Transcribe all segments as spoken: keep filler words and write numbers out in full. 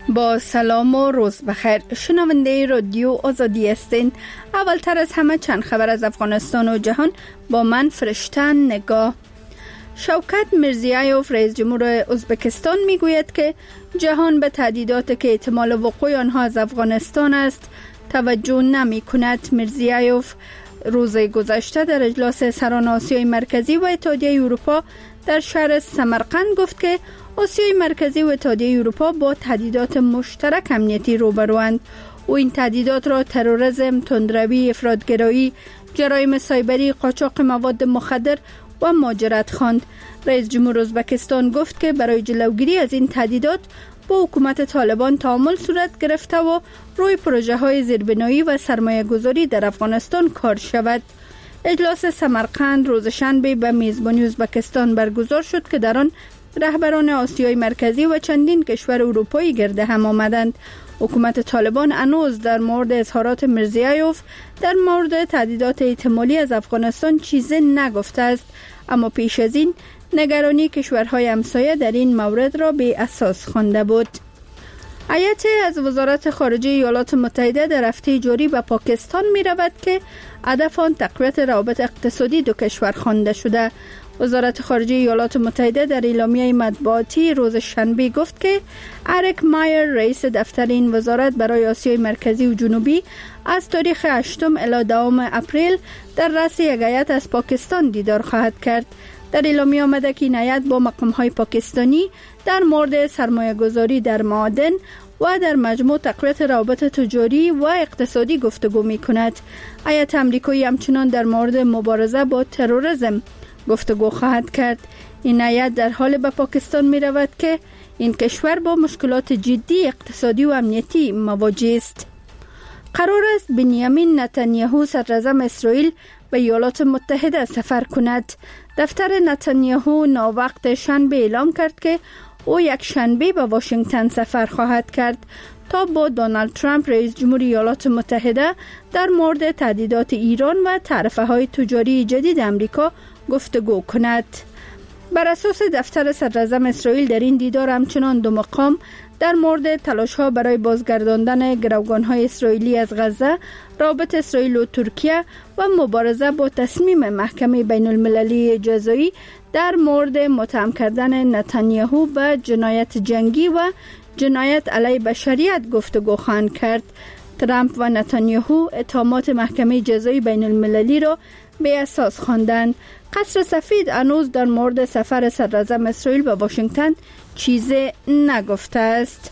با سلام و روز بخیر. شنونده رادیو آزادی هستین. اولتر از همه چند خبر از افغانستان و جهان با من فرشتن نگاه. شوکت میرزیایوف رئیس جمهور ازبکستان میگوید که جهان به تهدیدات که احتمال وقوع آنها از افغانستان است توجه نمی کند. میرزیایوف روز گذشته در اجلاس سران آسیای مرکزی و اتحادیه اروپا در شهر سمرقند گفت که آسیای مرکزی و اتحادیه اروپا با تهدیدات مشترک امنیتی روبروند. او این تهدیدات را تروریسم، تندروی، افراطگرایی، جرایم سایبری، قاچاق مواد مخدر و مهاجرت خواند. رئیس جمهور ازبکستان گفت که برای جلوگیری از این تهدیدات با حکومت طالبان تعامل صورت گرفته و روی پروژه های زیربنایی و سرمایه گذاری در افغانستان کار شود. اجلاس سمرقند روز شنبه به میزبانی ازبکستان برگزار شد که در آن رهبران آسیای مرکزی و چندین کشور اروپایی گرد هم آمدند. حکومت طالبان هنوز در مورد اظهارات میرزیایوف در مورد تهدیدات احتمالی از افغانستان چیزی نگفته است، اما پیش از این نگرانی کشورهای همسایه در این مورد را بی اساس خوانده بود. هیئت از وزارت خارجه ایالات متحده در هفته جاری به پاکستان می رود که هدف آن تقویت روابط اقتصادی دو کشور خوانده شده. وزارت خارجه ایالات متحده در اعلامیه مطبوعاتی روز شنبه گفت که اریک مایر رئیس دفتر این وزارت برای آسیای مرکزی و جنوبی از تاریخ هشتم الی دوم اپریل در رأس یک هیئت از پاکستان دیدار خواهد کرد. در اعلامیه آمده که این هیئت با مقام‌های پاکستانی در مورد سرمایه‌گذاری در معادن و در مجموع تقویت روابط تجاری و اقتصادی گفتگو می‌کند. هیئت آمریکایی همچنان در مورد مبارزه با تروریسم گفتگو خواهد کرد. این هیئت در حال به پاکستان می رود که این کشور با مشکلات جدی اقتصادی و امنیتی مواجه است. قرار است بنیامین نتانیاهو صدراعظم اسرائیل به ایالات متحده سفر کند. دفتر نتانیاهو ناوقت شنبه اعلام کرد که او یک شنبه به واشنگتن سفر خواهد کرد تا با دونالد ترامپ رئیس جمهور ایالات متحده در مورد تهدیدات ایران و تعرفه های تجاری جدید امریکا گفتگو کند. بر اساس دفتر صدراعظم اسرائیل در این دیدار همچنان دو مقام در مورد تلاش ها برای بازگرداندن گروگان های اسرائیلی از غزه، رابط اسرائیل و ترکیه و مبارزه با تصمیم محکمه بین المللی جزایی در مورد متهم کردن نتانیاهو به جنایت جنگی و جنایت علیه بشریت گفتگو خواهند کرد. ترامپ و نتانیاهو اتهامات محکمه جزایی بین المللی را به اساس خواندند. قصر سفید هنوز در مورد سفر صدراعظم اسرائیل به واشنگتن چیزی نگفته است.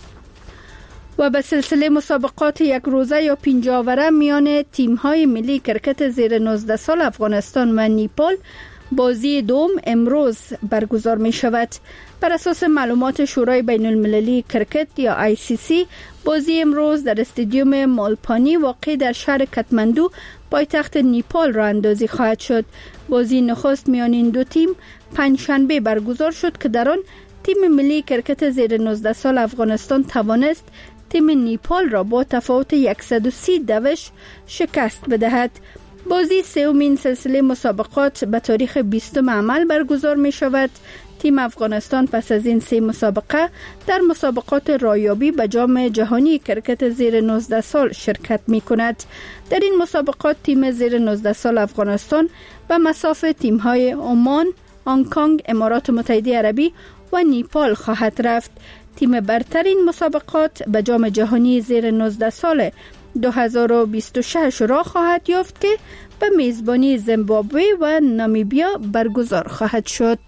و به سلسله مسابقات یک روزه یا پنجاوره میان تیم‌های ملی کرکت زیر نوزده سال افغانستان و نیپال بازی دوم امروز برگزار می شود. بر اساس معلومات شورای بین المللی کرکت یا آی سی سی، بازی امروز در استادیوم مالپانی واقع در شهر کاتماندو پایتخت نیپال راه اندازی خواهد شد. بازی نخست میان این دو تیم پنجشنبه برگزار شد که در آن تیم ملی کرکت زیر نوزده سال افغانستان توانست تیم نیپال را با تفاوت صد و سی دوش شکست بدهد. بازی سومین سلسله مسابقات به تاریخ بیستم عمل برگزار می شود. تیم افغانستان پس از این سه مسابقه در مسابقات رایابی به جام جهانی کرکت زیر نوزده سال شرکت می کند. در این مسابقات تیم زیر نوزده سال افغانستان به مصاف تیم های عمان، هنگ کنگ، امارات متحده عربی و نیپال خواهد رفت. تیم برتر این مسابقات به جام جهانی زیر نوزده سال دو هزار و بیست و شش را خواهد یافت که به میزبانی زیمبابوه و نامیبیا برگزار خواهد شد.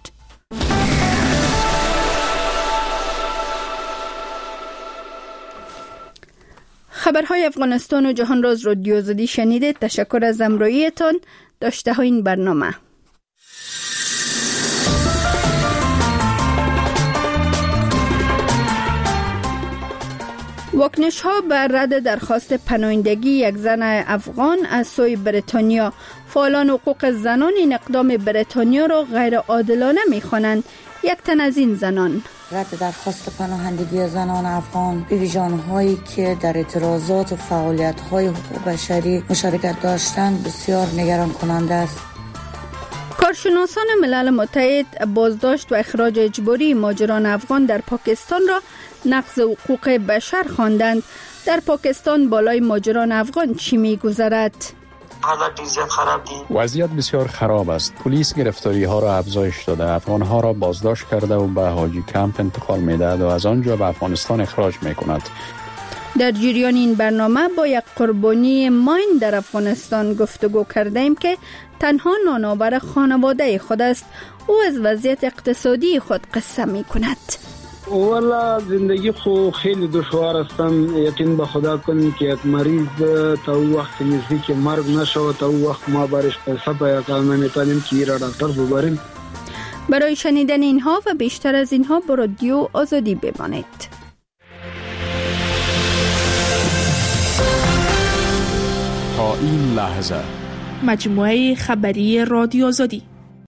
خبرهای افغانستان و جهان را از رادیو آزادی شنیدید. تشکر از همراهیتان. داشته های این برنامه. واکنش ها بر رد درخواست پناهندگی یک زن افغان از سوی بریتانیا. فعالان حقوق زنان این اقدام بریتانیا را غیر عادلانه می خوانند. یک تن از این زنان: رد درخواست پناهندگی زنان افغان به ویژه آنهایی که در اعتراضات و فعالیت‌های حقوق بشری مشارکت داشتند بسیار نگران کننده است. کارشناسان ملل متحد بازداشت و اخراج اجباری مهاجران افغان در پاکستان را نقض حقوق بشر خواندند. در پاکستان بالای مهاجران افغان چی می‌گذرد؟ حالت وضعیت خراب دی. وضعیت بسیار خراب است. پلیس گرفتاری ها را افزایش داده، افغان ها را بازداشت کرده و به حاجی کمپ انتقال می‌دهد و از آنجا به افغانستان اخراج می‌کند. در جریان این برنامه با یک قربانی ماین در افغانستان گفتگو کردیم که تنها نانآور خانواده خود است. او از وضعیت اقتصادی خود قصه می کند. والا زندگی خو خیلی دشوار استم. یقین به خدا کنیم که یک مریض تا او وقت نزدیک مرگ نشود، تا او وقت ما برش پیسه پیدا نمیتونیم که را دکتر ببریم. برای شنیدن اینها و بیشتر از اینها با رادیو آزادی بمانید. تا این لحظه مجموعه خبری رادیو آزادی.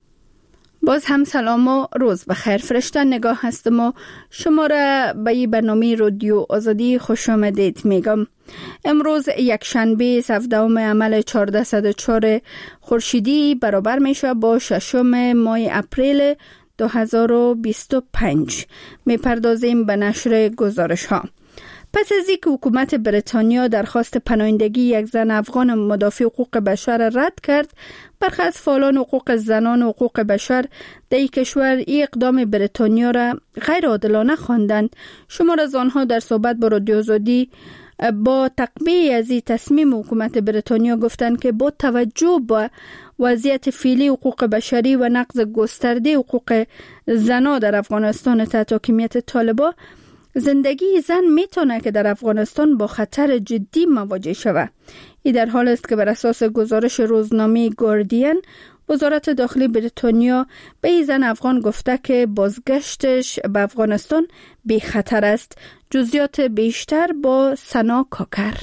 باز هم سلام و روز بخیر. فرشته نگاه هستم و شما را به این برنامه رادیو آزادی خوش آمدید میگم. امروز یک شنبه هفدهم عمل چهارصد و چهار خورشیدی برابر میشه با ششم ماه اپریل دو هزار و بیست و پنج. میپردازیم به نشر گزارش ها. پس از اینکه حکومت بریتانیا درخواست پناهندگی یک زن افغان مدافع حقوق بشر رد کرد، برخی از فعالان حقوق زنان و حقوق بشر در این کشور این اقدام بریتانیا را غیر عادلانه خواندند. شمار از آنها در صحبت با رادیو آزادی با تقبیه از این تصمیم حکومت بریتانیا گفتند که با توجه به وضعیت فعلی حقوق بشری و نقض گسترده حقوق زنان در افغانستان تحت حاکمیت طالبان، زندگی زن میتونه که در افغانستان با خطر جدی مواجه شود. این در حال است که بر اساس گزارش روزنامه گاردین، وزارت داخلی بریتانیا به این زن افغان گفته که بازگشتش به افغانستان بی خطر است. جزئیات بیشتر با سنا کاکر.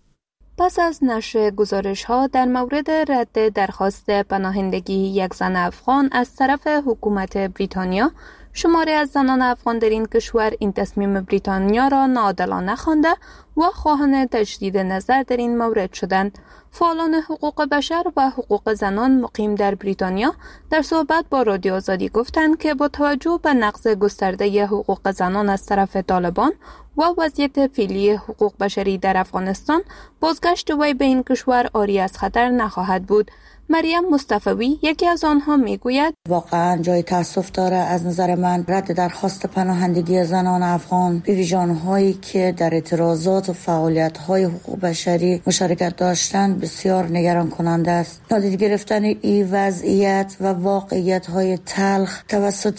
پس از نشر گزارش ها در مورد رد درخواست پناهندگی یک زن افغان از طرف حکومت بریتانیا، شماری از زنان افغان در این کشور این تصمیم بریتانیا را ناعادلانه خوانده و خواهان تجدید نظر در این مورد شدند. فعالان حقوق بشر و حقوق زنان مقیم در بریتانیا در صحبت با رادیو آزادی گفتند که با توجه به نقض گسترده حقوق زنان از طرف طالبان و وضعیت فعلی حقوق بشری در افغانستان، بازگشت وی به این کشور عاری از خطر نخواهد بود. مریم مصطفی یکی از آنها میگوید واقعا جای تاسف داره از نظر من رد درخواست پناهندگی زنان افغان به ویژه آنهایی که در اعتراضات و فعالیت‌های حقوق بشری مشارکت داشتند بسیار نگران کننده است. نادیده گرفتن این وضعیت و واقعیت‌های تلخ توسط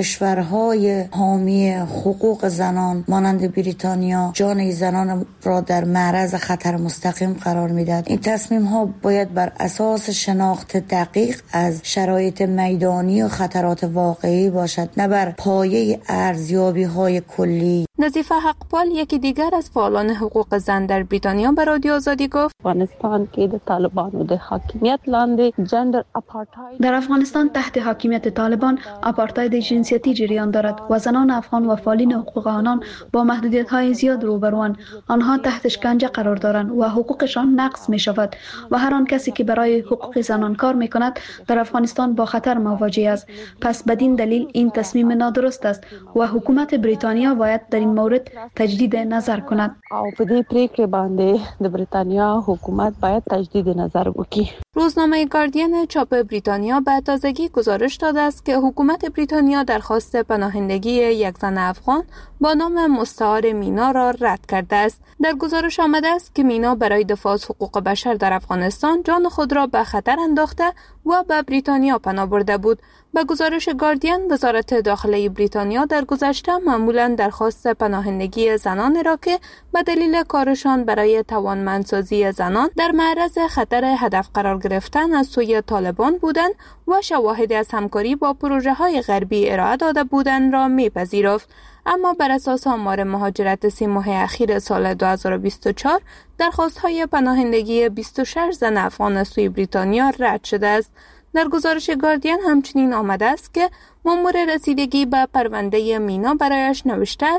کشورهای حامی حقوق زنان مانند بریتانیا جان این زنان را در معرض خطر مستقیم قرار می‌دهد. این تصمیم‌ها باید بر اساس شناخت دقیق از شرایط میدانی و خطرات واقعی باشد، نه بر پایه ارزیابی‌های کلی. نظیفه حقپال یکی دیگر از فعالان حقوق زن در بریتانیا به رادیو آزادی گفت افغانستان که در طالبان و در حاکمیت لاندې جندر اپارتاید در افغانستان تحت حاکمیت طالبان آپارتاید جنسیتی جریان دارد و زنان افغان و فعالین حقوق آنان با محدودیت‌های زیاد روبروان. آنها تحت شکنجه قرار دارند و حقوقشان نقض می شود و هر آن کسی که برای حقوق زنان کار می کند در افغانستان با خطر مواجه است. پس بدین دلیل این تصمیم نادرست است و حکومت بریتانیا باید در این مورد تجدید نظر کند. او په دې پریکړه باندې د بریتانیا حکومت باید تجدید نظر وکړي. روزنامه گاردین چاپ بریتانیا به تازگی گزارش داده است که حکومت بریتانیا درخواست پناهندگی یک زن افغان با نام مستعار مینا را رد کرده است. در گزارش آمده است که مینا برای دفاع از حقوق بشر در افغانستان جان خود را به خطر انداخته و به بریتانیا پناه برده بود. به گزارش گاردین، وزارت داخلی بریتانیا در گذشته معمولاً درخواست پناهندگی زنان را که به دلیل کارشان برای توانمندسازی زنان در معرض خطر هدف قرار گرفتن از سوی طالبان بودند و شواهدی از همکاری با پروژه‌های غربی ارائه داده بودند را می‌پذیرفت. اما بر اساس آمار مهاجرت سی ماه اخیر سال دو هزار و بیست و چهار، درخواست‌های پناهندگی بیست و شش زن افغان از سوی بریتانیا رد شده است. در گزارش گاردین همچنین آمده است که مأمور رسیدگی به پرونده مینا برایش نوشته است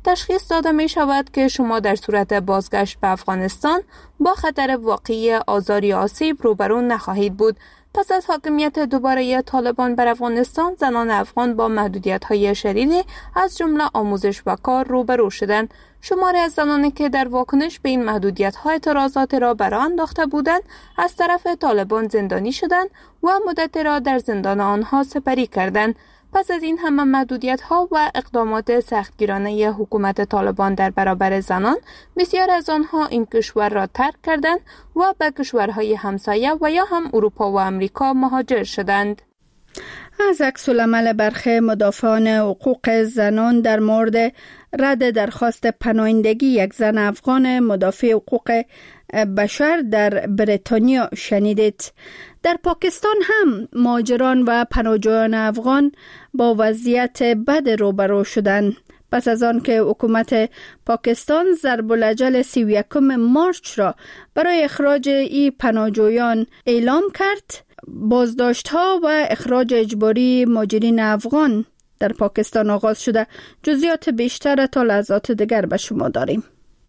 تشخیص داده می شود که شما در صورت بازگشت به افغانستان با خطر واقعی آزار یا آسیب روبرو نخواهید بود. پس از حاکمیت دوباره طالبان بر افغانستان، زنان افغان با محدودیت‌های شدیدی از جمله آموزش و کار روبرو شدند. شماری از زنانی که در واکنش به این محدودیت‌ها اعتراضات را برآ انداخته بودند، از طرف طالبان زندانی شدند و مدت را در زندان آنها سپری کردند. پس از این همه محدودیت‌ها و اقدامات سختگیرانه حکومت طالبان در برابر زنان، بسیار از آنها این کشور را ترک کردند و به کشورهای همسایه و یا هم اروپا و امریکا مهاجر شدند. از عکس‌العمل برخی مدافعان حقوق زنان در مورد رد درخواست پناهندگی یک زن افغان مدافع حقوق بشر در بریتانیا شنیدید. در پاکستان هم مهاجران و پناهجویان افغان با وضعیت بد روبرو شدند. پس از آن که حکومت پاکستان ضرب الاجل سی و یکم مارچ را برای اخراج این پناهجویان اعلام کرد، بازداشت‌ها و اخراج اجباری مهاجرین افغان در پاکستان آغاز شده. جزئیات بیشتر تا لحظات دیگر به شما داریم.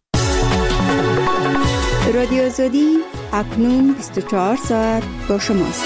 رادیو آزادی اکنون بیست و چهار ساعت با شماست.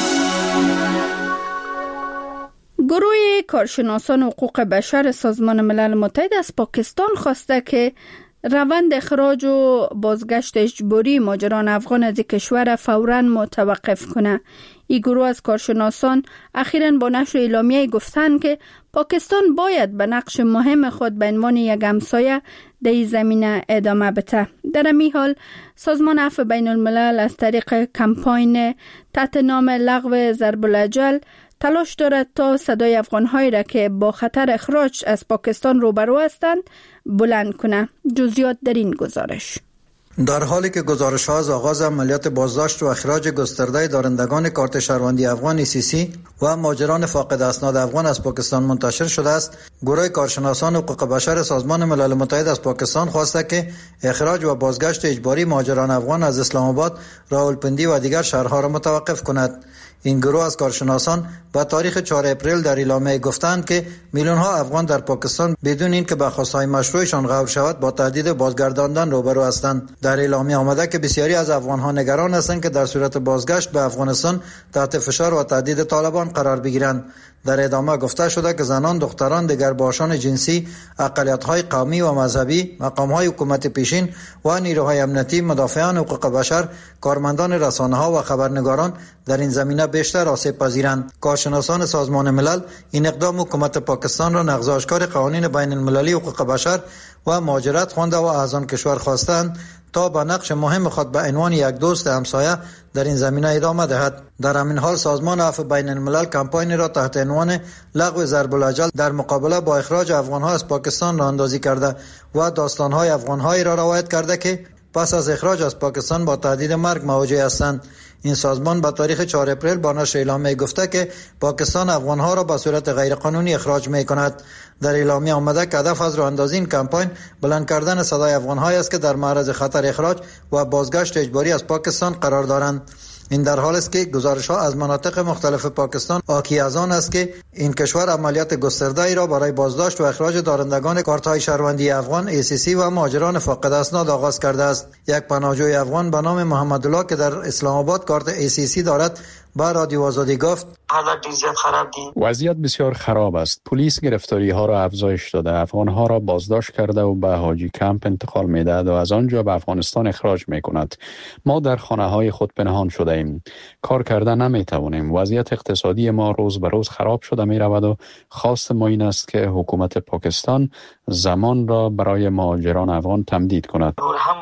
گروه کارشناسان حقوق بشر سازمان ملل متحد از پاکستان خواسته که روند اخراج و بازگشت اجباری مهاجران افغان از کشور فوراً متوقف کنه. این گروه از کارشناسان اخیراً با نشر اعلامیه گفتند که پاکستان باید به نقش مهم خود به عنوان یک همسایه در این زمینه ادامه بده. در این حال سازمان عفو بین الملل از طریق کمپاین تحت نام لغو ضرب الاجل تلاش دارد تا صدای افغان‌هایی را که با خطر اخراج از پاکستان روبرو هستند بلند کنه. جزئیات در این گزارش. در حالی که گزارش‌ها از آغاز عملیات بازداشت و اخراج گسترده دارندگان کارت شهروندی افغان ای سی سی و مهاجران فاقد اسناد افغان از پاکستان منتشر شده است، گروه کارشناسان حقوق بشر سازمان ملل متحد از پاکستان خواسته که اخراج و بازگشت اجباری مهاجران افغان از اسلام آباد، راولپندی و دیگر شهرها را متوقف کند. این گروه از کارشناسان با تاریخ چهارم اپریل در اعلامیه گفتند که میلیون ها افغان در پاکستان بدون اینکه به خواستهای مشروعشان غور شود با تهدید بازگرداندن روبرو هستند. در اعلامیه آمده که بسیاری از افغان ها نگران هستند که در صورت بازگشت به افغانستان تحت فشار و تهدید طالبان قرار بگیرند. در ادامه گفته شده که زنان، دختران، دگرباشان جنسی، اقلیت‌های قومی و مذهبی، مقام‌های حکومت پیشین و نیروهای امنیتی، مدافعان حقوق بشر، کارمندان رسانه‌ها و خبرنگاران در این زمینه بیشتر آسیب پذیرند. کارشناسان سازمان ملل این اقدام حکومت پاکستان را نقض آشکار قوانین بین المللی حقوق بشر و مهاجرت خوانده و از آن کشور خواستند تا به نقش مهم خود به عنوان یک دوست همسایه در این زمینه ادامه دهد. در همین حال سازمان عفو بین الملل کمپاین را تحت عنوان لغو ضرب الاجل در مقابله با اخراج افغان‌ها از پاکستان راه اندازی کرده و داستان‌های افغان‌هایی را روایت کرده که پس از اخراج از پاکستان با تهدید مرگ مواجه هستند. این سازمان با تاریخ چهارم اپریل با نشر اعلامیه گفته که پاکستان افغان‌ها را به صورت غیرقانونی اخراج می‌کند. در اعلامیه آمده که هدف از راه اندازی این کمپاین بلند کردن صدای افغان‌هایی است که در معرض خطر اخراج و بازگشت اجباری از پاکستان قرار دارند. این در حال است که گزارش‌ها از مناطق مختلف پاکستان حاکی از آن است که این کشور عملیات گسترده‌ای را برای بازداشت و اخراج دارندگان کارت‌های شهروندی افغان ای سی سی و مهاجران فاقد اسناد آغاز کرده است. یک پناهجوی افغان به نام محمد الله که در اسلام آباد کارت ای سی سی دارد با رادیو آزادی گفت حالت وضعیت خراب دی. وضعیت بسیار خراب است. پلیس گرفتاری ها را افزایش داده، افغان ها را بازداشت کرده و به حاجی کمپ انتقال می‌دهد و از آنجا به افغانستان اخراج می‌کند. ما در خانه های خود پنهان شده ایم. کار کردن نمی‌توانیم. وضعیت اقتصادی ما روز به روز خراب شده می‌رود و خواست ما این است که حکومت پاکستان زمان را برای مهاجران افغان تمدید کند.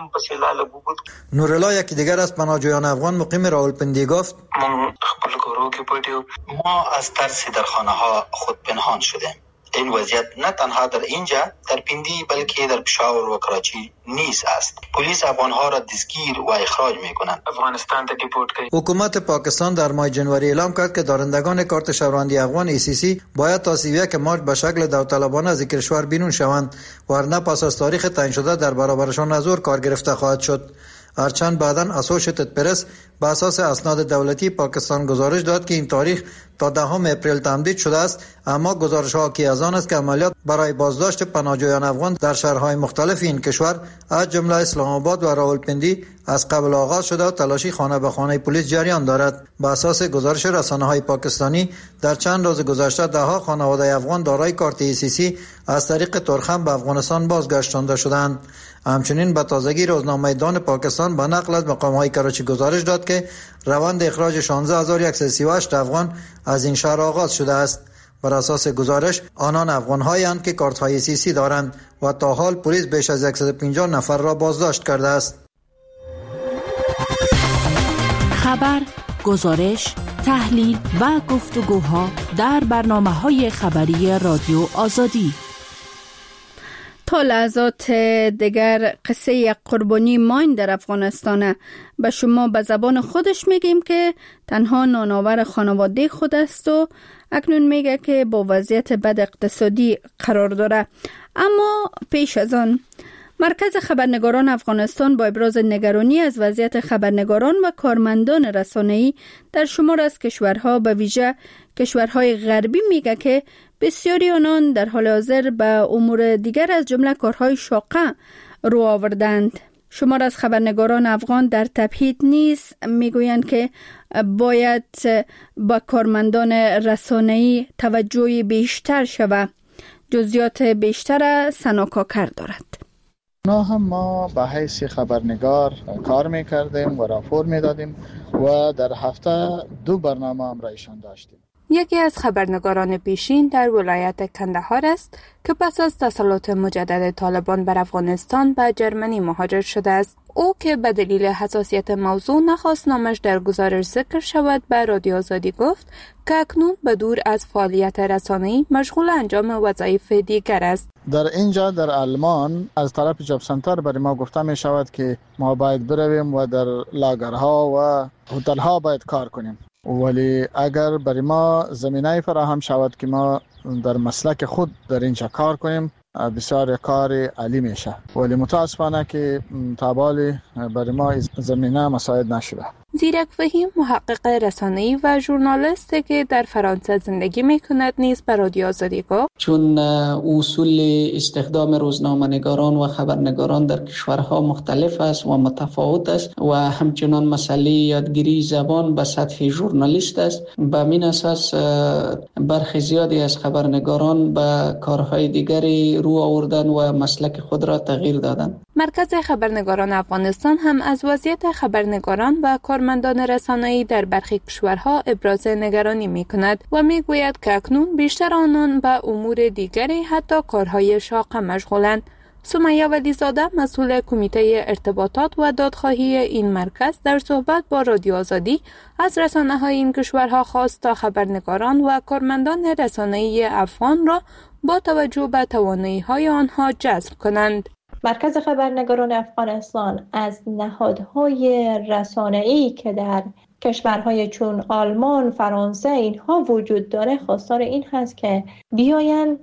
نورالله یکی دیگر از پناهجویان افغان مقیم راولپندی گفت ما از ترس در خانه ها خود پنهان شده. این وضعیت نه تنها در اینجا در پندی بلکه در پشاور و کراچی نیز است. پلیس افغان‌ها را دستگیر و اخراج می‌کنند. افغانستان ته دیپورت کوي. حکومت پاکستان در ماه جنوری اعلام کرد که دارندگان کارت شهروندی افغان ای سی سی باید تا سی و یک مارچ به شکل داوطلبانه از کشور بیرون شوند، ورنه پس از تاریخ تعیین شده در برابرشان از زور کار گرفته خواهد شد. هرچند بعداً اسوشیتد پرس به اساس اسناد دولتی پاکستان گزارش داد که این تاریخ تا دهم اپریل تمدید شده است، اما گزارش ها حاکی از آن است که عملیات برای بازداشت پناهجویان افغان در شهرهای مختلف این کشور از جمله اسلام آباد و راولپندی از قبل آغاز شده و تلاشی خانه به خانه پلیس جریان دارد. به اساس گزارش رسانه‌های پاکستانی در چند روز گذشته ده‌ها خانواده افغان دارای کارت ای سی سی از طریق ترخم به افغانستان بازگردانده شدند. همچنین به تازگی روزنامه دان پاکستان به نقل از مقام‌های کراچی گزارش داد که روند اخراج شانزده هزار و صد و سی و هشت افغان از این شهر آغاز شده است. بر اساس گزارش آنان افغان‌هایند که کارت‌های سی سی دارند و تا حال پلیس بیش از صد و پنجاه نفر را بازداشت کرده است. خبر، گزارش، تحلیل و گفتگوها در برنامه‌های خبری رادیو آزادی. تا لحظات دیگر قصه یک قربانی ماین در افغانستان به شما به زبان خودش میگیم که تنها نانآور خانواده خود است و اکنون میگه که با وضعیت بد اقتصادی قرار داره. اما پیش از آن مرکز خبرنگاران افغانستان با ابراز نگرانی از وضعیت خبرنگاران و کارمندان رسانه‌ای در شمار از کشورها به ویژه کشورهای غربی میگه که بسیاری آنان در حال حاضر به امور دیگر از جمله کارهای شاقه رو آوردند. شمار از خبرنگاران افغان در تبعید نیز میگویند که باید با کارمندان رسانه‌ای توجه بیشتر شود. جزئیات بیشتر سنا کاکر دارد. نه هم ما به حیث خبرنگار کار میکردیم و راپور میدادیم و در هفته دو برنامه هم را ایشان داشتیم. یکی از خبرنگاران پیشین در ولایت کندهار است که پس از تسلط مجدد طالبان بر افغانستان به جرمنی مهاجر شده است. او که به دلیل حساسیت موضوع نخواست نامش در گزارش ذکر شود به رادیو آزادی گفت که اکنون به دور از فعالیت رسانه‌ای مشغول انجام وظایف دیگر است. در اینجا در آلمان از طرف جاب سنتر برای ما گفته می شود که ما باید برویم و در لاگرها و هتل‌ها باید کار کنیم، ولی اگر برای ما زمینه فراهم شود که ما در مسلک خود در اینجا کار کنیم بسیار کار عالی میشه، ولی متاسفانه که تابالی برای ما زمینه مساعد نشده. زیرک فهیم محقق رسانه‌ای و ژورنالیست که در فرانسه زندگی میکند نیز به رادیو آزادی گفت چون اصول استخدام روزنامه‌نگاران و خبرنگاران در کشورها مختلف است و متفاوت است و همچنان مسئله یادگیری زبان به سطح ژورنالیست است، به این اساس برخی زیادی از خبرنگاران به کارهای دیگری رو آوردن و مسلک خود را تغییر دادند. مرکز خبرنگاران افغانستان هم از وضعیت خبرنگاران و کارمندان رسانه‌ای در برخی کشورها ابراز نگرانی می‌کند و می‌گوید که اکنون بیشتر آنان به امور دیگری حتی کارهای شاقه مشغولند. سمیه ولیزاده مسئول کمیته ارتباطات و دادخواهی این مرکز در صحبت با رادیو آزادی از رسانه‌های این کشورها خواست تا خبرنگاران و کارمندان رسانه‌ای افغان را با توجه به توانایی‌های آنها جذب کنند. مرکز خبرنگاران افغانستان از نهادهای رسانه‌ای که در کشورهای چون آلمان، فرانسه اینها وجود داره خواستار این هست که بیاین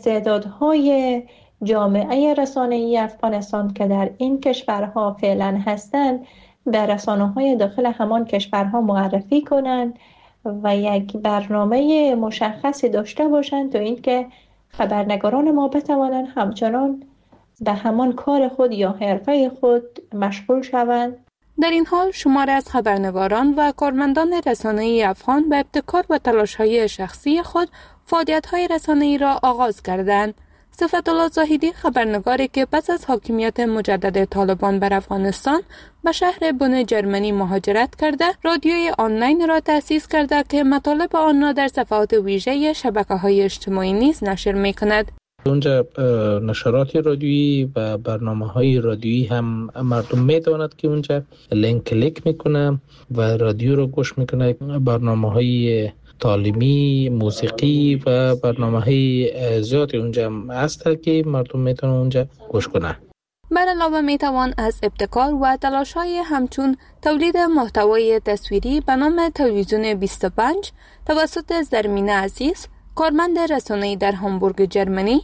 استعدادهای جامعه رسانه‌ای افغانستان که در این کشورها فعلا هستند به رسانه‌های داخل همان کشورها معرفی کنند و یک برنامه مشخصی داشته باشند تا اینکه خبرنگاران ما بتوانند همچنان به همان کار خود یا حرفه خود مشغول شوند. در این حال شمار از خبرنگاران و کارمندان رسانه‌ای افغان به ابتکار و تلاش‌های شخصی خود فعالیت‌های رسانه‌ای را آغاز کردند. صفت الله زاهدی خبرنگاری که پس از حاکمیت مجدد طالبان بر افغانستان به شهر بن جرمنی مهاجرت کرده، رادیوی آنلاین را تأسیس کرده که مطالب آن را در صفحات ویژه شبکه‌های اجتماعی نیز نشر می‌کند. اونجا نشرات رادیویی و برنامه‌های رادیویی هم مردم می‌داند که اونجا لینک کلیک میکنه و رادیو رو گوش میکنه. برنامه‌های تعلیمی، موسیقی و برنامه‌های زیادی اونجا هست که مردم میتونن اونجا گوش کنن. بر علاوه میتوان از ابتکار و تلاش‌های همچون تولید محتوای تصویری به نام تلویزیون بیست و پنج توسط زرمینه عزیز، کارمند رسانه‌ای در هامبورگ جرمنی،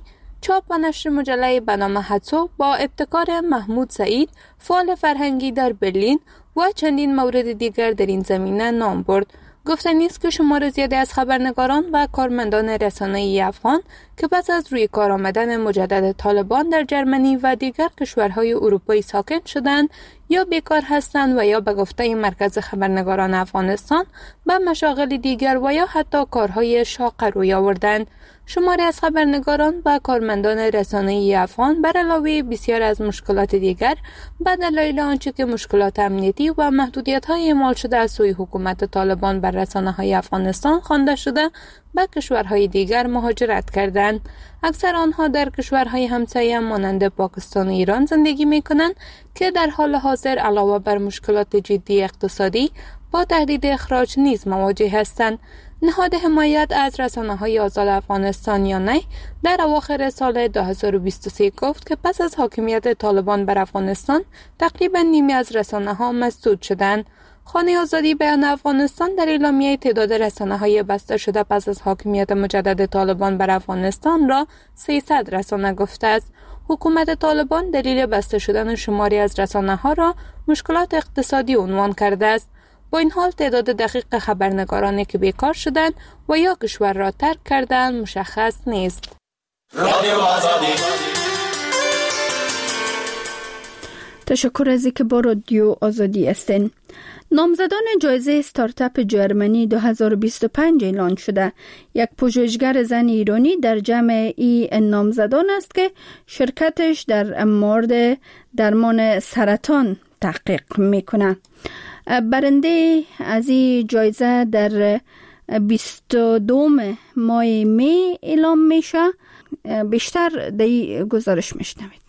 چاپ و نشر مجله به نام حدسو با ابتکار محمود سعید، فعال فرهنگی در برلین و چندین مورد دیگر در این زمینه نام برد. گفتنی است که شمار زیادی از خبرنگاران و کارمندان رسانه‌ای افغان که پس از روی کار آمدن مجدد طالبان در جرمنی و دیگر کشورهای اروپایی ساکن شدند یا بیکار هستند و یا به گفته مرکز خبرنگاران افغانستان به مشاغل دیگر و یا حتی کارهای شاق روی آوردند. شماری از خبرنگاران و کارمندان رسانه‌ای افغان بر علاوه بسیار از مشکلات دیگر به دلایل آنچه که مشکلات امنیتی و محدودیت‌های اعمال شده از سوی حکومت طالبان بر رسانه‌های افغانستان خوانده شده به کشورهای دیگر مهاجرت کردند. اکثر آنها در کشورهای همسایه مانند پاکستان و ایران زندگی می‌کنند که در حال حاضر علاوه بر مشکلات جدی اقتصادی با تهدید اخراج نیز مواجه هستند. نهاد حمایت از رسانه‌های آزاد افغانستان یا نی در اواخر سال دو هزار و بیست و سه گفت که پس از حاکمیت طالبان بر افغانستان تقریبا نیمی از رسانه‌ها مسدود شدند. خانه آزادی بیان افغانستان در اعلامیه تعداد رسانه‌های بسته شده پس از حاکمیت مجدد طالبان بر افغانستان را سیصد رسانه گفته است. حکومت طالبان دلیل بسته شدن شماری از رسانه‌ها را مشکلات اقتصادی عنوان کرده است. با این حال تعداد دقیق خبرنگارانی که بیکار شدند و یا کشور را ترک کردند مشخص نیست. تشکر از اینکه با رادیو آزادی هستین. نامزدان جایزه استارتاپ جرمنی دو هزار و بیست و پنج اعلان شده. یک پژوهشگر زن ایرانی در جمع این نامزدان است که شرکتش در مورد درمان سرطان تحقیق میکنه. برنده از این جایزه در بیست و دوم ماه می اعلام میشه. بیشتر در این گزارش میشنوید.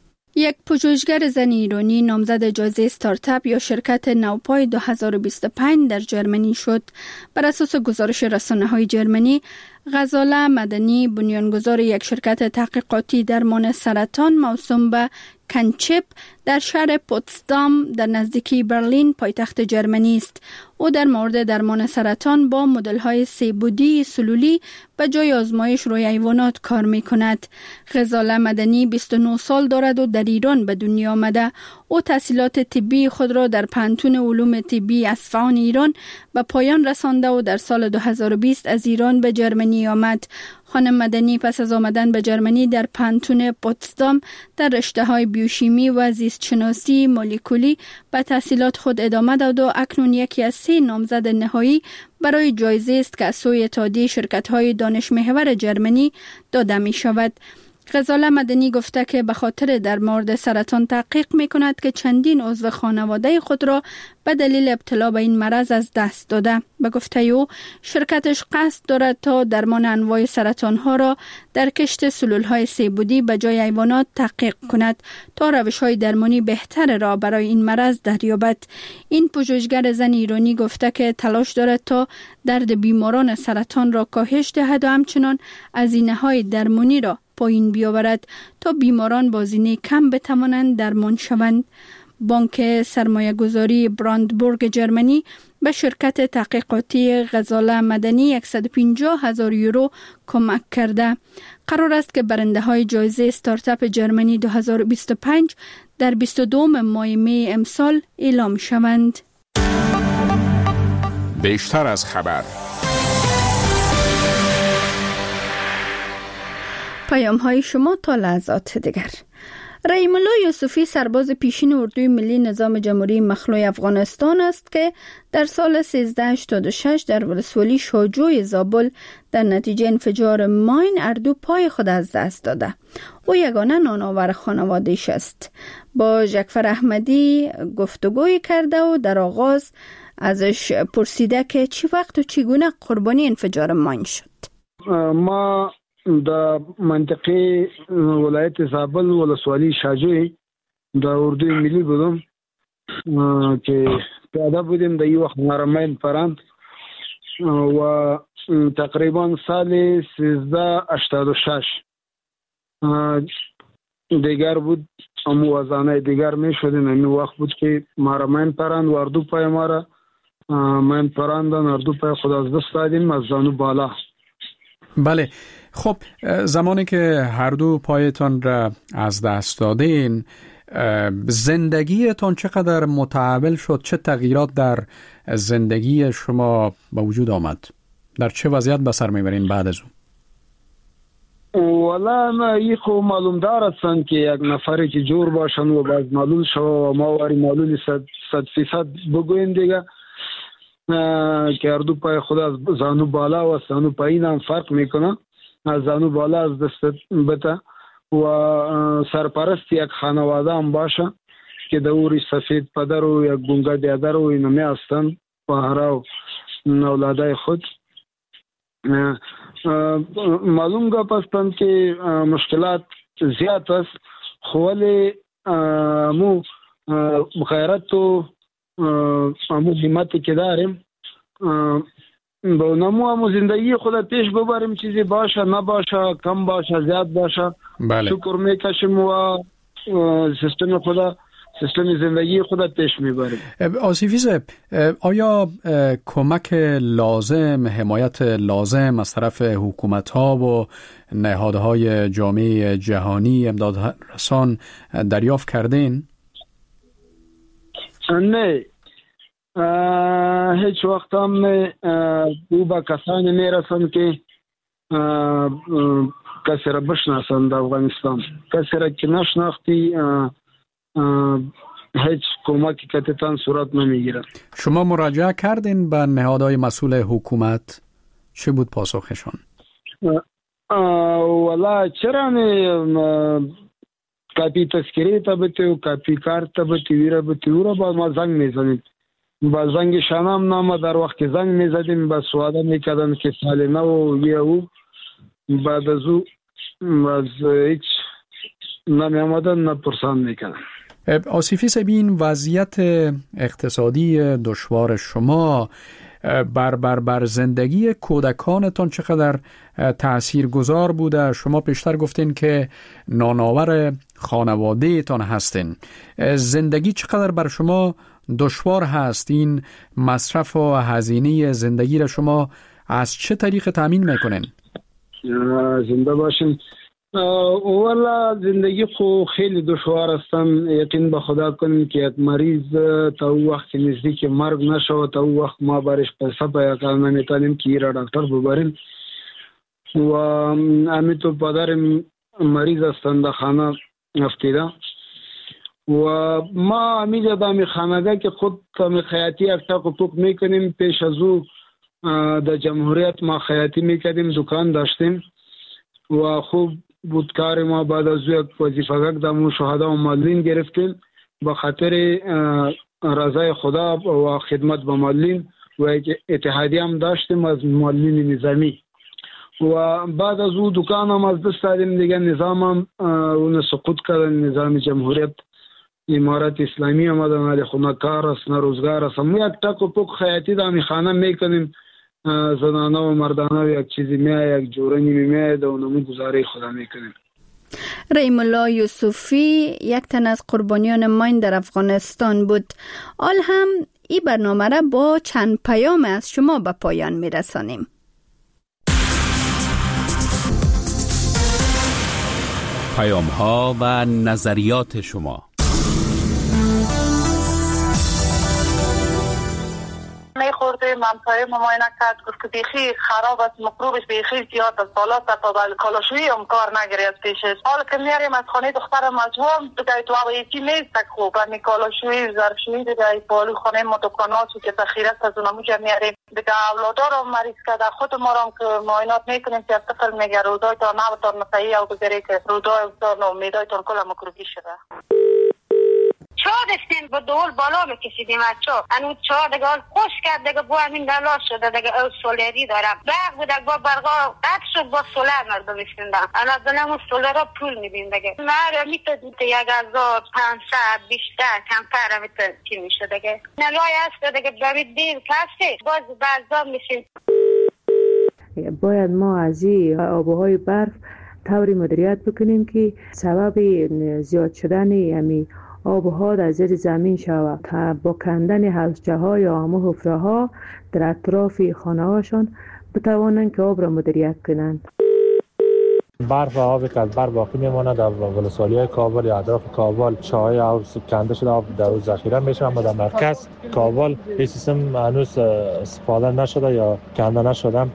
یک پژوهشگر زن ایرانی نامزد جایزه استارتاپ یا شرکت نوپای دو هزار و بیست و پنج در جرمنی شد. بر اساس گزارش رسانه‌های جرمنی، غزاله مدنی بنیانگذار یک شرکت تحقیقاتی درمان سرطان موسوم به کنچپ در شهر پوتسدام در نزدیکی برلین پایتخت جرمنی است. او در مورد درمان سرطان با مدل‌های سه‌بعدی سلولی به جای آزمایش روی حیوانات کار می‌کند. غزاله مدنی بیست و نه سال دارد و در ایران به دنیا آمده. او تحصیلات طبی خود را در پانتون علوم طبی اصفهان ایران به پایان رسانده و در سال دو هزار و بیست از ایران به جرمنی آمد. خانم مدنی پس از آمدن به جرمنی در پانتون پوتسدام در رشته‌های بیوشیمی و زیست شناسی مولکولی به تحصیلات خود ادامه داد و اکنون یکی از سه نامزد نهایی برای جایزه است که از سوی اتحادیه شرکت‌های دانش محور جرمنی داده می شود. غزاله مدنی گفته که به خاطر در مورد سرطان تحقیق می کند که چندین عضو خانواده خود را به دلیل ابتلا به این مرض از دست داده. به گفته او شرکتش قصد دارد تا درمان انواع سرطان ها را در کشت سلول های سه‌بعدی به جای حیوانات تحقیق کند تا روش های درمانی بهتر را برای این مرض دریابد. این پژوهشگر زن ایرانی گفته که تلاش دارد تا درد بیماران سرطان را کاهش دهد و همچنان هزینه های درمانی را پایین بیاورد تا بیماران با هزینه کم بتوانند درمان شوند. بانک سرمایه گذاری براندبورگ جرمنی به شرکت تحقیقاتی غزاله مدنی صد و پنجاه هزار یورو کمک کرده. قرار است که برنده های جایزه استارتاپ جرمنی دو هزار و بیست و پنج در بیست و دوم ماه می امسال اعلام شوند. بیشتر از خبر، پیام های شما تا لحظات دیگر. رحیم الله یوسفی سرباز پیشین اردوی ملی نظام جمهوری مخلوع افغانستان است که در سال سیزده هشتاد و شش در ولسوالی شاجوی زابل در نتیجه انفجار ماین اردو پای خود از دست داده. او یگانه نانآور خانواده‌اش است. با جعفر احمدی گفتگوی کرده و در آغاز ازش پرسیده که چی وقت و چگونه قربانی انفجار ماین شد. ما در منطقه ولایت زابل ولسوالی شاجوی در اردوی ملی بودم که پیاده بودیم. در این وقت مارمین پراند و تقریبا سال سیزده هشتاد و شش دیگر بود. امو وزانه دیگر می شدیم. این وقت بود که مارمین پراند و اردو پای مارا من پراندن. اردو پای خود از دست دادیم از زانو بالا بله. خب زمانی که هر دو پایتان را از دست دادین، زندگیتان چقدر متحول شد؟ چه تغییرات در زندگی شما به وجود آمد؟ در چه وضعیت به سر میبرین بعد از اون؟ والا ما این خو معلوم دار هستند که یک نفری که جور باشن و باز معلول شو و ما واری معلولی صد, صد فیصد بگوین دیگه که هر دو پای خود از زانو بالا و از زانو پایین هم فرق میکنه. از زانو بالا از دست بته و سرپرست یک خانواده هم باشه که دوری سفید پدر و یک گونگا دیادر و اینمی هستند پهرا و اولادای خود. معلوم گپ هستند که مشکلات زیاد است، خولی مو غیرت و مو همتی که داریم با نمو همو زندگی خود پیش ببریم، چیزی باشه نباشه، کم باشه زیاد باشه. بله. شکر میکشیم و سیستم خود سیستم زندگی خود پیش میبریم. آصفی صاحب، آیا کمک لازم، حمایت لازم از طرف حکومت ها و نهادهای جامعه جهانی امداد رسان دریافت کردین؟ نه، هیچ وقت هم او با کسانی میرسن که کسی را بشناسن در افغانستان. کسی را که نشناختی هیچ کمکی کتتان صورت نمیگیره. شما مراجعه کردین به نهادهای مسئول حکومت؟ چه بود پاسخشان؟ والا چرا نه، کپی تذکری تا بته و کپی کارت تا بته ویره بته ویره با ما زنگ میزنید. با زنگ شانم نامه در وقت زنگ میزدیم با سواده میکردن که سال نو یه او بعد از او از هیچ نمی آمدن نپرسان میکردن. آصفی صاحب، این وضعیت اقتصادی دشوار شما بر بر بر زندگی کودکانتان چقدر تأثیر گذار بوده؟ شما پیشتر گفتین که نانآور خانواده تان هستین. زندگی چقدر بر شما دشوار هست؟ این مصرف و هزینه زندگی را شما از چه طریق تامین میکنین؟ زنده باشین. والا زندگی خو خیلی دشوار هستن. یقین به خدا کنیم که یک مریض تا او وقت نزدیک مرگ نشود، تا او وقت ما برش پیسه باید کار نمیتونیم که ایرا دکتر ببریم. و امی تو پدر مریض هستن در خانه افتیده و ما امیجا دامی خانگاه که خود تامی خیاطی اکتا حقوق میکنیم. پیش از او در جمهوریت ما خیاطی میکردیم، دکان داشتیم و خوب بود کار ما. بعد از او یک وظیفه‌گک دامو شهدا و معلولین گرفتیم به خاطر رضای خدا و خدمت به معلولین و یک اتحادیه هم داشتیم از معلولین نظامی. و بعد از او دکان هم از دست دادیم دیگه. نظام هم اون سقوط کردن، نظام جمهوریت امارت اسلامی آمدن، ولی خونه کار است نه روزگار است. ما یک تک و پک خیاطی دامی خانه میکنیم، زنانه و مردانه و یک چیزی میای یک جورنی میاد و نمو گزاره خدا میکنیم. رحیم الله یوسفی یک تن از قربانیان ماین در افغانستان بود. آل هم این برنامه را با چند پیام از شما به پایان میرسانیم. پیام ها و نظریات شما. میخورده منطقه مماینه کرد، گفت که بیخی خراب است، مکروبش بیخی زیاد است، بالا تا بل کالاشویی هم کار نگیری از پیشش. حالا که میاریم از خانه دختر مجموع دیگه تو هوا یکی نیست تک خوب همی کالاشویی ظرفشویی دیگه بالو خانه ما دکاناتو که تخیرت از اونمو جا میاریم دیگه. اولادار هم مریض کرده، خود ما هم که معاینات میکنیم که از طفل میگه رودای تا نوتان نفعی او بگیری که رودای تان و میدایتان کل مکروبی شده. چا دستیم با دول بالا بکشیدیم از چا انو چا دیگه خوش کرد دیگه با همین دلاش شده دیگه او سولری دارم برق بود با برقا قطع شد با سولر مردم بشندم انا دنم و سولر ها پول میبین دیگه مره میتونید یک هزار پانصد بیشتر کمتر میتونید چی میشه دیگه نلای هست دیگه ببید دیر کسی باز برزا میشین. باید ما از این آبوهای برف طوری مدیریت بکنیم که سبب زیاد شدن یعنی آب و هوا در زیر زمین شود تا با کندن حوضچه ها یا همه حفره ها در اطراف خانه هاشون بتوانند که آب را مدیریت کنند. برف و آبی که از برف باقی میماند در ولسوالی‌های کابل یا اطراف کابل چاهای آب کنده شده آب در روز ذخیره میشه، اما در مرکز کابل این سیستم هنوز استفاده نشده یا کنده نشده.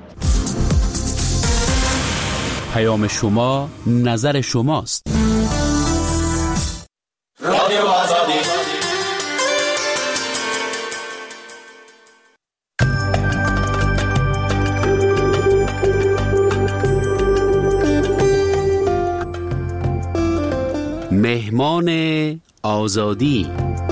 پیام شما نظر شماست. رادیو آزادی. مهمان آزادی.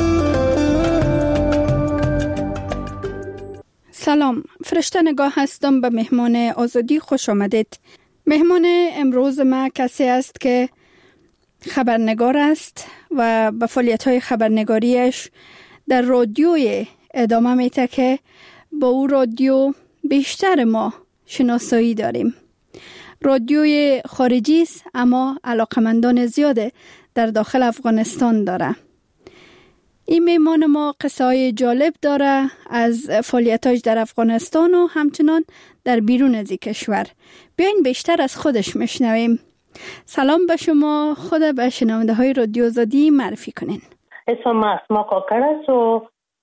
سلام، فرشته نگاه هستم. به مهمان آزادی خوش آمدید. مهمان امروز ما کسی است که خبرنگار است و به فعالیت‌های خبرنگاریش در رادیوی ادامه میده که با او رادیو بیشتر ما شناسایی داریم. رادیوی خارجی است اما علاقمندان زیاده در داخل افغانستان داره. این مهمان ما قصه های جالب داره از فعالیتاش در افغانستان و همچنان در بیرون از این کشور. بیاین بیشتر از خودش میشنویم. سلام به شما، خود به شنونده های رادیو آزادی معرفی کنین. اسمم اسما کاکر است و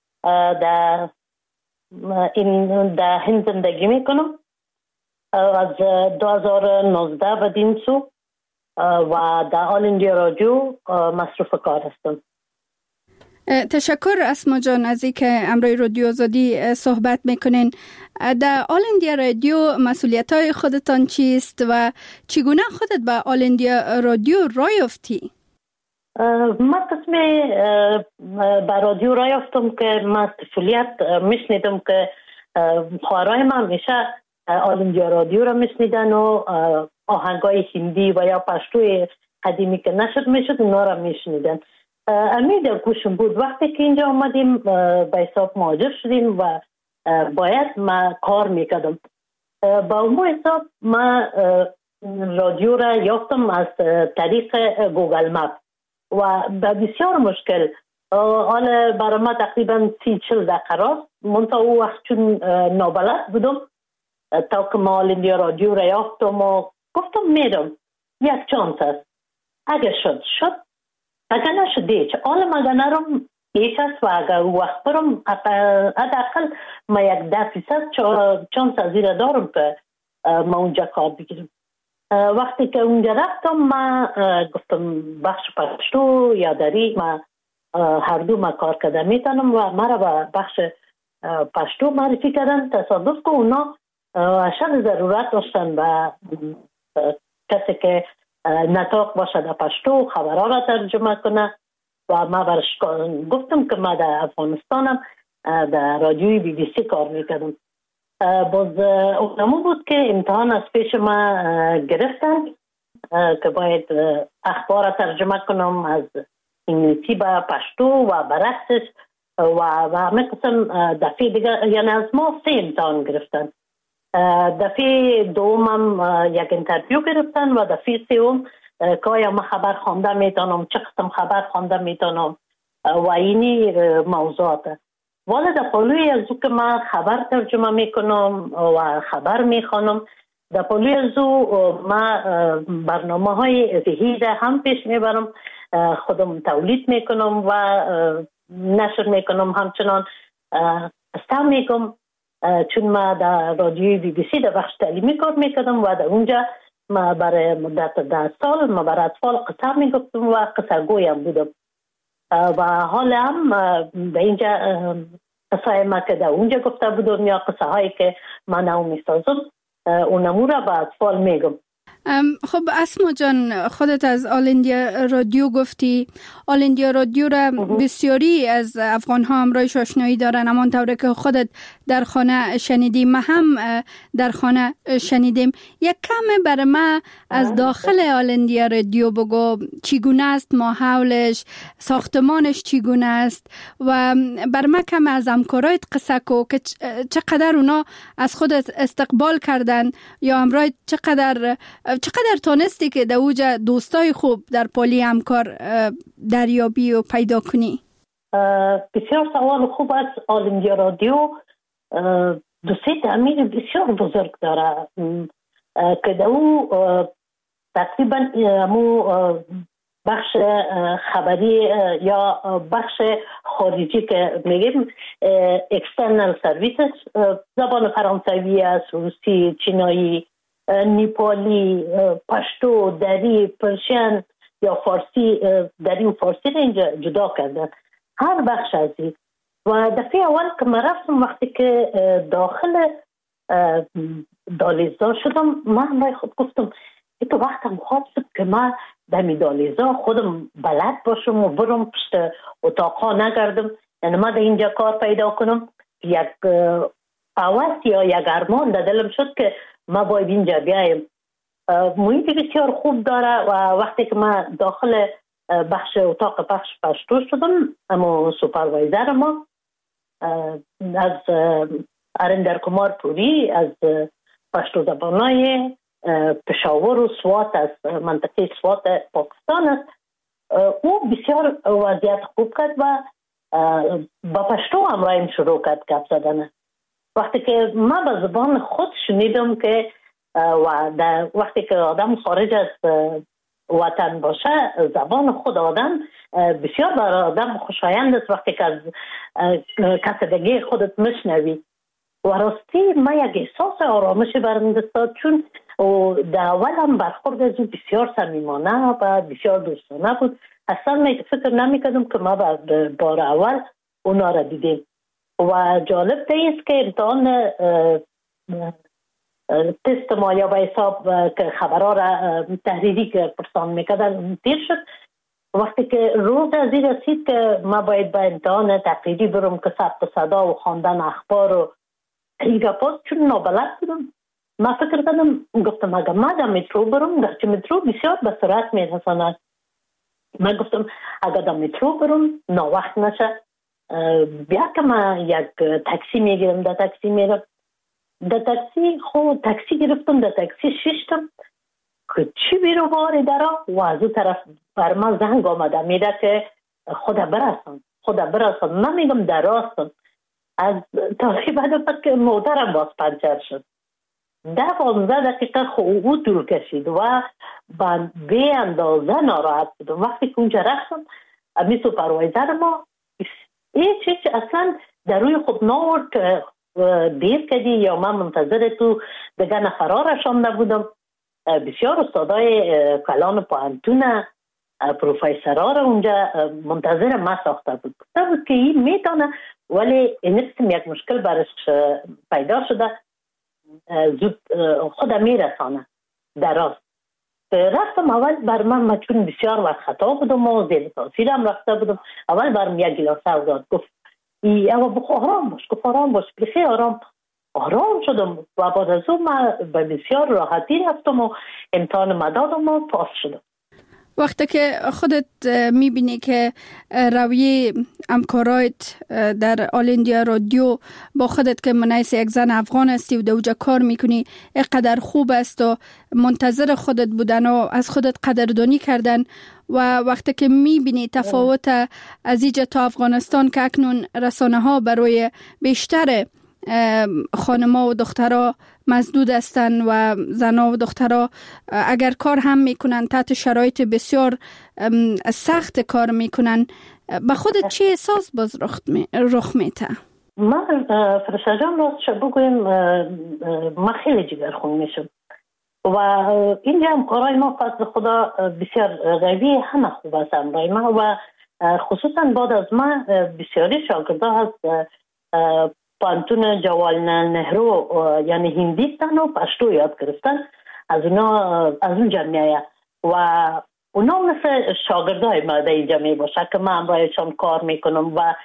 در این در هند زندگی میکنم. از دو هزار و نوزده بدین سو و در آل اندیا رادیو مصروف کار هستم. تشکر اسما جان از اینکه امروی رادیو آزادی صحبت میکنین. در آل اندیا رادیو مسئولیت‌های خودتان چیست و چگونه خودت به آل اندیا رادیو راه یافتی؟ من قسم به رادیو راه یافتم که من طفولیت میشنیدم که خواهرای من همیشه آل اندیا رادیو را میشنیدن و آهنگای هندی و یا پشتوی قدیمی که نشد میشد اونا را میشنیدن. امید در گوشم بود. وقتی که اینجا آمدیم به حساب مهاجر شدیم و باید ما کار میکردم. با اون حساب ما رادیو را یافتم از طریق گوگل مپ و به بسیار مشکل. حالا برای ما تقریبا سی چل دقیقه راست منطقه او وقت چون نابلد بودم تا که ما آل اندیا رادیو را یافتم و گفتم میرم یک چانس است، اگر شد شد اگر نشد دیچ آلم اگر نرم یک است و اگر وقت برم حداقل ما یک ده فیصد چانس از این دارم که ما اونجا کار بگیرم. وقتی که اونجا رفتم ما گفتم بخش پشتو یا دری ما هر دو ما کار کرده میتونم و ما را به بخش پشتو معرفی کردن. تصادف که اونا اشد ضرورت داشتن و کسی که نطاق باشه در پشتو خبرها را ترجمه کنه و ما برش گفتم که ما در افغانستانم در رادیوی بی بی سی کار میکردم. باز اونمون بود که امتحان از پیش ما گرفتن که باید اخبار را ترجمه کنم از انگلیسی به پشتو و برعکسش و همه قسم. دفعه دیگه یعنی از ما سه امتحان گرفتن. دفعه دومم یک انترویو گرفتن و دفعه سوم که آیا ما خبر خوانده میتونم، چه قسم خبر خوانده میتونم و اینی موضوعات. والا در پلوی از او که من خبر ترجمه میکنم و خبر میخوانم، در پلوی از او ما برنامه های ذهیده هم پیش میبرم، خودم تولید میکنم و نشر میکنم. همچنان استم میکنم چون ما در رادیوی بی بی سی در بخش تعلیمی کار میکردم و در اونجا ما برای مدت ده سال ما برای اطفال قصه میگفتم و قصه گویم بودم و حالا هم به اینجا قصه ما که در اونجا گفته بودم یا قصه هایی که من او میسازم اونمو را به اطفال میگم. خب اسما جان، خودت از آل اندیا رادیو گفتی. آل اندیا رادیو را بسیاری از افغان ها همراهش آشنایی دارن، اما طوری که خودت در خانه شنیدیم ما هم در خانه شنیدیم. یک کم برای ما از داخل آل اندیا رادیو بگو، چگونه است ماحولش، ساختمانش چگونه است و بر ما کم از همکارایت قصه کو که چقدر اونا از خودت استقبال کردن یا همراهت چقدر چقدر تانستی که در اوجا دوستای خوب در پالی همکار دریابی و پیدا کنی؟ بسیار سوال خوب است. آل اندیا رادیو دوستی تعمیر بسیار بزرگ داره که در او تقریبا امو بخش خبری یا بخش خارجی که میگیم اکسترنال سرویسز زبان فرانسوی است، روسی، چینایی، نیپالی، پشتو، دری، پرشین یا فارسی، دری و فارسی را اینجا جدا کردن هر بخش از این. و دفعه اول که من رفتم وقتی که داخل دالیزا شدم من همراه خود گفتم ای تو وقتم خواب شد که من دمی دالیزا خودم بلد باشم و برم پشت اتاقا نگردم، یعنی من در اینجا کار پیدا کنم. یک اول یا یک ارمان در دلم شد که ما باید اینجا بیایم. محیط بسیار خوب داره و وقتی که من داخل بخش اتاق بخش پشتو شدم اما سوپروایزر ما از ارندر کمار پوری از پشتو زبانای پشاور و سوات از منطقه سوات پاکستان است، او بسیار وضعیت خوب کرد و با پشتو همراهیم شروع کرد گپ زدن. وقتی که من به زبان خود شنیدم که و در وقتی که آدم خارج از وطن باشه زبان خود آدم بسیار برای آدم خوشایند است وقتی که از کسدگی خودت میشنوی. و راستی من یک احساس آرامش برم دستاد، چون در اول هم برخورد از او بسیار صمیمانه و بسیار دوستانه بود. اصلا من فکر نمی کردم که ما بار اول اونا را دیدیم. و جالب است که امتحان تست ما یا به حساب که خبرها را تحریری که پرسان میکردن تیر شد. وقتی که روز از این رسید که ما باید به امتحان تقریری برم که ثبت صدا و خواندن اخبار و این گپات، چون نابلد بودم ما فکر کردم گفتم اگر ما در مترو برم، در چه مترو بسیار به سرعت میرساند، من گفتم اگر در مترو برم ناوقت نشه بیا که من یک تاکسی میگیرم. در تاکسی میرم، در تاکسی خود تاکسی گرفتم، در تاکسی ششتم که چی بیرو باری درا و از اون طرف بر من زنگ آمده میده که خدا برسان خدا برسان. من میگم در راستم از تاریخ بعد که موترم باز پنچر شد. ده پانزده دقیقه خود او طول کشید و به اندازه ناراحت بودم. وقتی که اونجا رفتم امی سوپروایزر ما هیچ هیچ اصلا در روی خود ناورد که دیر کردی یا من منتظر تو دیگه نفرها رشانده بودم. بسیار استادای کلان پوهنتون پروفیسرها را اونجا منتظر ما ساخته بود. گفته بود که این میتونه ولی این قسم یک مشکل برش پیدا شده زود خود میرسانه در راست. رفتم اول بر من چون بسیار وقت خطا بودم و زیر تاثیرم رفته بودم، اول برم یک گلاس آب داد، گفت ای اما بخو آرام باش، گفت آرام باش، بخیر آرام آرام شدم و بعد از اون من به بسیار راحتی رفتم و امتحان مدادم و پاس شدم. وقتی که خودت میبینی که رویه همکارایت در آل اندیا رادیو با خودت که منیس یک زن افغان هستی و دوجا کار میکنی اینقدر خوب است و منتظر خودت بودن و از خودت قدردانی کردن، و وقتی که میبینی تفاوت از اینجا تا افغانستان که اکنون رسانه ها برای بیشتر خانما و دخترها مسدود هستن و زنها و دخترها اگر کار هم میکنن تحت شرایط بسیار سخت کار میکنن، به خودت چه احساس باز رخ میته؟ من فرشته جان راستش بگویم من خیلی جگرخون میشم و اینجا هم کارهای ما فضل خدا بسیار قوی همه خوب است همراه ما و خصوصا بعد از ما بسیاری شاگرده هست پانتون جواهرلال نهرو یعنی هندیستان و پشتو یاد گرفتن، از اونا از اون جمعیه و اونا مثل شاگردای ما در اینجا می باشه که من برایشان کار میکنم و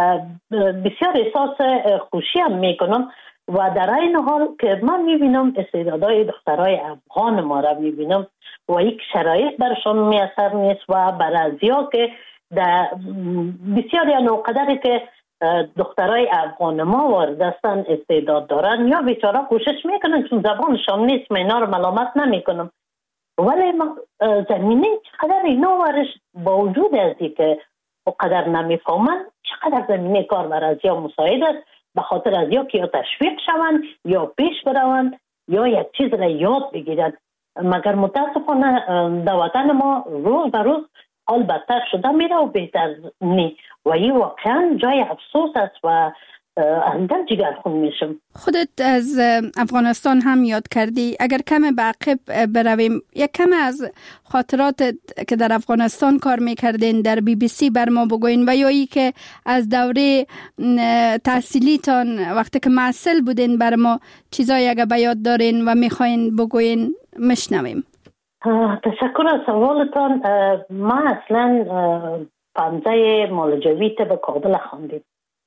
بسیار احساس خوشی هم میکنم و در این حال که من میبینم استعدادهای دخترای افغان ما را میبینم و یک شرایط برشان میاثر نیست و برازیا که در بسیاری نوقدری که دخترای افغان ما وارد هستن استعداد دارن یا بیچاره کوشش میکنن چون زبانشان نیست، من اینا رو ملامت نمیکنم، ولی زمینه چقدر اینا ورش با وجود از که اقدر نمیفهمن چقدر زمینه کار بر از یا مساعد است به خاطر از یا که یا تشویق شوند یا پیش بروند یا یک چیز را یاد بگیرند. مگر متاسفانه در وطن ما روز به روز حال بدتر شده میره و بهتر نی و این واقعا جای افسوس است و اندر جگر خون میشم. خودت از افغانستان هم یاد کردی، اگر کم به عقب برویم یک کم از خاطرات که در افغانستان کار میکردین در بی بی سی بر ما بگوین و یا ای که از دوره تحصیلیتان وقتی که معسل بودین بر ما چیزایی اگر به یاد دارین و میخواین بگوین مشنویم. تشکر از سوالتان. ما اصلا پانزه مالجویت به کابل خواندیم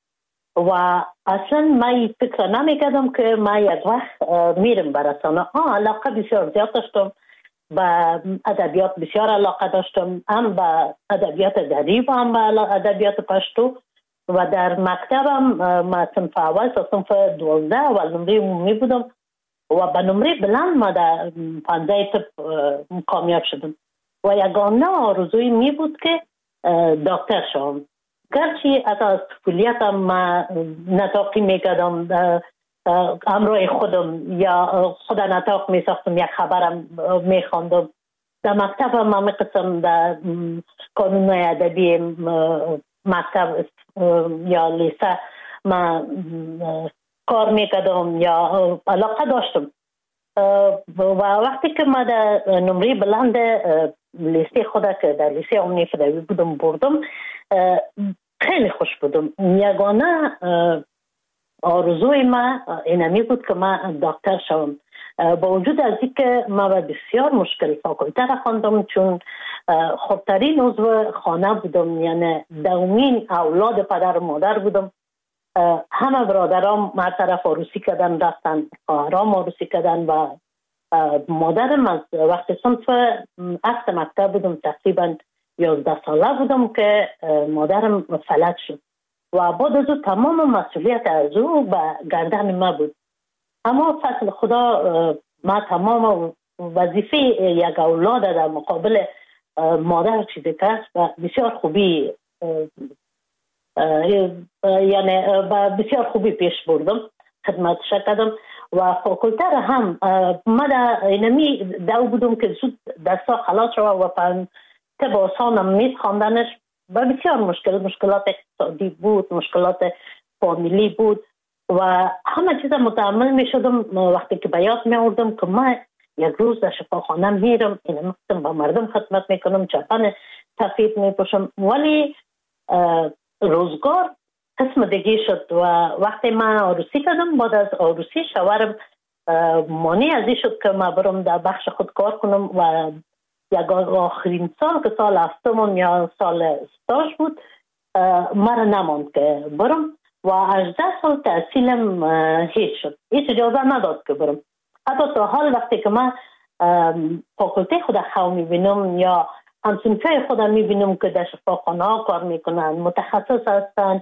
و اصلا ما فکر نمیکردم که ما یک وقت میرم به رسانه. آه علاقه بسیار زیاد داشتم، به ادبیات بسیار علاقه داشتم، هم به ادبیات دری و هم به ادبیات پشتو و در مکتبم ما صنف اول تا صنف دوازده اول نمره عمومی بودم و به نمره بلند ما در پانزه تپ کامیاب شدم و یگانه آرزوی می بود که دکتر شوم. گرچه از طفولیتم ما نطاقی میکردم همراه خودم یا خود نطاق میساختم، یک خبرم میخواندم. در مکتب هم همه قسم در قانون ادبی مکتب یا لیسه ما کار میکردم یا علاقه داشتم و وقتی که ما در نمره بلند لیسه خود که در لیسه عمومی فدوی بودم بردم خیلی خوش بودم. یگانه آرزوی ما اینمی بود که ما دکتر شوم. با وجود از اینکه ما بسیار مشکل فاکولته را خواندم چون خوبترین عضو خانه بودم، یعنی دومین اولاد پدر و مادر بودم. همه برادرام ما طرف عروسی کردن رفتن، خواهرام عروسی کردن و مادرم از وقتی صنف هفت مکتب بودم تقریبا یازده ساله بودم که مادرم فلج شد و بعد از او تمام مسئولیت از او به گردن ما بود. اما فضل خدا ما تمام وظیفه یک اولاد در مقابل مادر چیزی کرد و بسیار خوبی یعنی بسیار خوبی پیش بردم، خدمتش کردم و فاکولته را هم ما در اینمی دو بودم که زود دستا خلاص شد و پن طب آسانم میز خواندنش و بسیار مشکل مشکلات اقتصادی بود، مشکلات فامیلی بود و همه چیز متحمل می شدم. وقتی که به یاد می آوردم که ما یک روز در شفاخانه میرم، این مقصد با مردم خدمت میکنم، چپن سفید میپوشم، ولی روزگار قسم دیگه شد و وقتی من عروسی کردم بعد از عروسی شوهرم مانع ازی شد که من برم در بخش خود کار کنم و یک آخرین سال که سال هفتم یا سال استاژ بود مرا نماند که برم و هجده سال تحصیلم هیچ شد، هیچ اجازه نداد که برم. حتی تا حال وقتی که من فاکولته خود خواه میبینم یا همسنفه خود میبینم که در شفاخانه ها کار میکنن، متخصص هستن،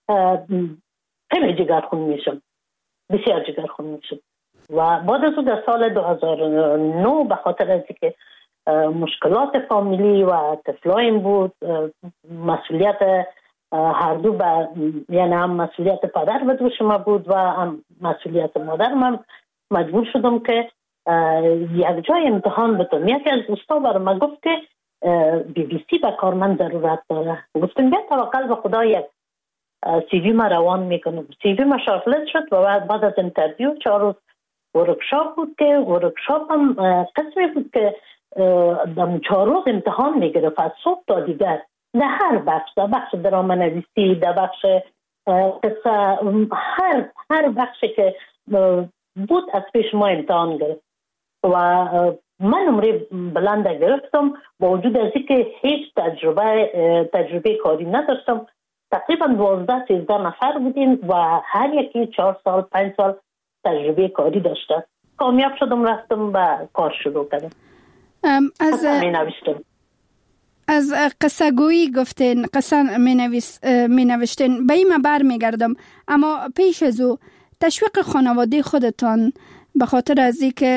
خیلی جگرخون میشم، بسیار جگرخون میشم. و بعد از در سال دو هزار و نه به خاطر از که مشکلات فامیلی و طفلایم بود، مسئولیت هر دو با یعنی هم مسئولیت پدر به دوش ما بود و هم مسئولیت مادر من مجبور شدم که یک جای امتحان بتونم. یکی از دوستا برای من گفت که بی بی سی به کار من ضرورت داره. گفتم بیا توکل به خدا، یک سی وی ما روان میکنم. سی وی ما شارتلست شد و بعد از انترویو چهار روز ورکشاپ بود که ورکشاپ هم قسمی بود که در چهار روز امتحان میگرفت از صبح تا دیگر، نه هر بخش، در بخش درام نویسی، در بخش قصه، هر هر بخشی که بود از پیش ما امتحان گرفت و من نمره بلند گرفتم با وجود از اینکه هیچ تجربه تجربه کاری نداشتم. تقریبا دوازده سیزده نفر بودیم و هر یکی چهار سال پنج سال تجربه کاری داشته. کامیاب شدم، رفتم و کار شروع کردم. از می نوشتم. از قصه گویی گفتین، قصه می, نویس می نوشتین، به این من بر می گردم. اما پیش از او تشویق خانواده خودتان به خاطر از این که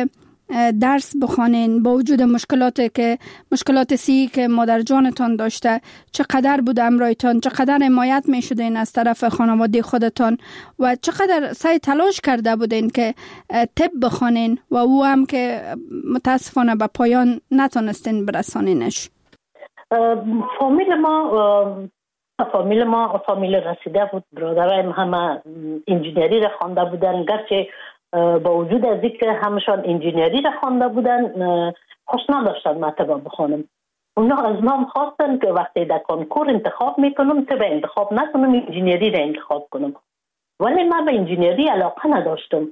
درس بخوانین با وجود مشکلاتی که مشکلات سی که مادر جانتان داشته، چقدر بود امرایتان، چقدر حمایت می شدین از طرف خانواده خودتان و چقدر سعی تلاش کرده بودین که طب بخوانین و او هم که متاسفانه به پایان نتونستین برسانینش؟ فامیل ما فامیل ما فامیل رسیده بود. برادرایم همه انجینری را خوانده بودن، گرچه با وجود از اینکه همشان انجینری را خوانده بودن خوش نداشتن من طب بخوانم. اونا از من خواستن که وقتی در کنکور انتخاب میکنم طب انتخاب نکنم، انجینری را انتخاب کنم، ولی من به انجینری علاقه نداشتم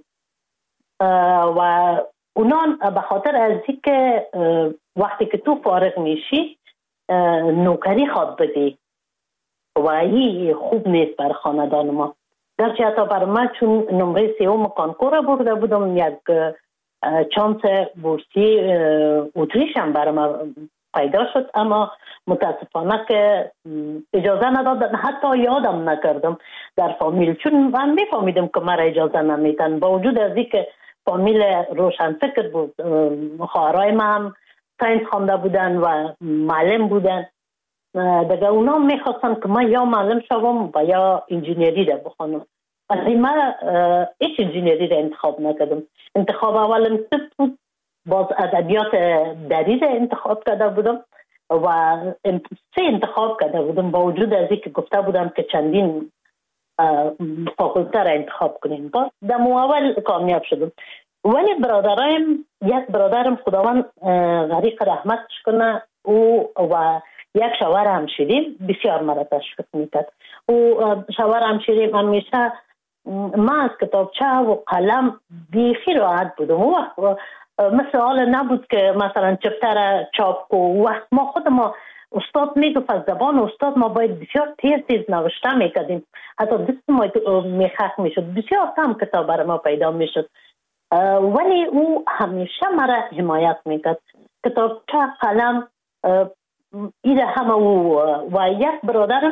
و اونا به خاطر از اینکه وقتی که تو فارغ میشی نوکری خواد بدی و این خوب نیست بر خاندان ما. گرچه حتی بر من چون نمره سیوم کانکور برده بودم، یک چانس بورسی اتریش هم بر من پیدا شد، اما متاسفانه که اجازه ندادن، حتی یادم نکردم در فامیل، چون من میفهمیدم که مرا اجازه نمیدن با وجود از این که فامیل روشن فکر بود. خواهرای من هم ساینس خوانده بودن و معلم بودن، دیگه اونا میخواستن که من یا معلم شوم و یا انجینری را بخوانم، ولی من هیچ انجینری را انتخاب نکردم. انتخاب اولم طب بود، باز ادبیات دری را انتخاب کرده بودم و سه انتخاب کرده بودم با وجود از اینکه گفته بودم که چندین فاکولته را انتخاب کنیم. باز در اول کامیاب شدم. ولی برادرایم، یک برادرم خداوند غریق رحمتش کنه، او و یک شوهر همشیریم بسیار مرا تشویق میکرد. او شوهر همشیریم همیشه من از کتابچه و قلم بیخی راحت بودم. او وقت مثل حال نبود که مثلا چپتر چاپ کو، وقت ما خود ما استاد میگفت از زبان استاد ما باید بسیار تیز تیز نوشته میکردیم، حتی دست ما میخک میشد، بسیار کم کتاب برای ما پیدا میشد. ولی او همیشه مرا حمایت میکرد. کتابچه قلم ایده همه او و یک برادر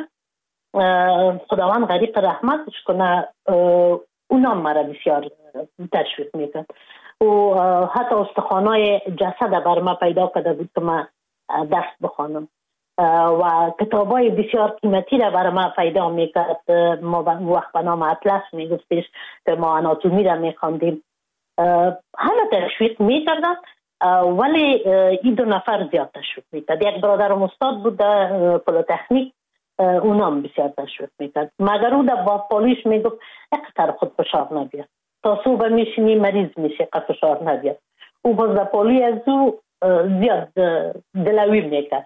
خداوند غریق رحمتش کنه اونا مرا بسیار تشویق میکرد. و حتی استخوانای جسد بر ما پیدا کرده بود که من دست بخوانم و کتابای بسیار قیمتی را بر ما پیدا میکرد. ما وقت به نام اطلس میگفتیش که ما آناتومی را میخواندیم. همه تشویق میکردن، ولی این دو نفر زیاد تشویق میکرد. یک برادرم استاد بود در پلیتکنیک، اونام بسیار تشویق میکرد، مگر او در باپالیش میگفت اقتر خود فشار نبید، تا صبح میشینی مریض میشه قد فشار نبید. او باز در پالی از او زیاد دلوی میکرد.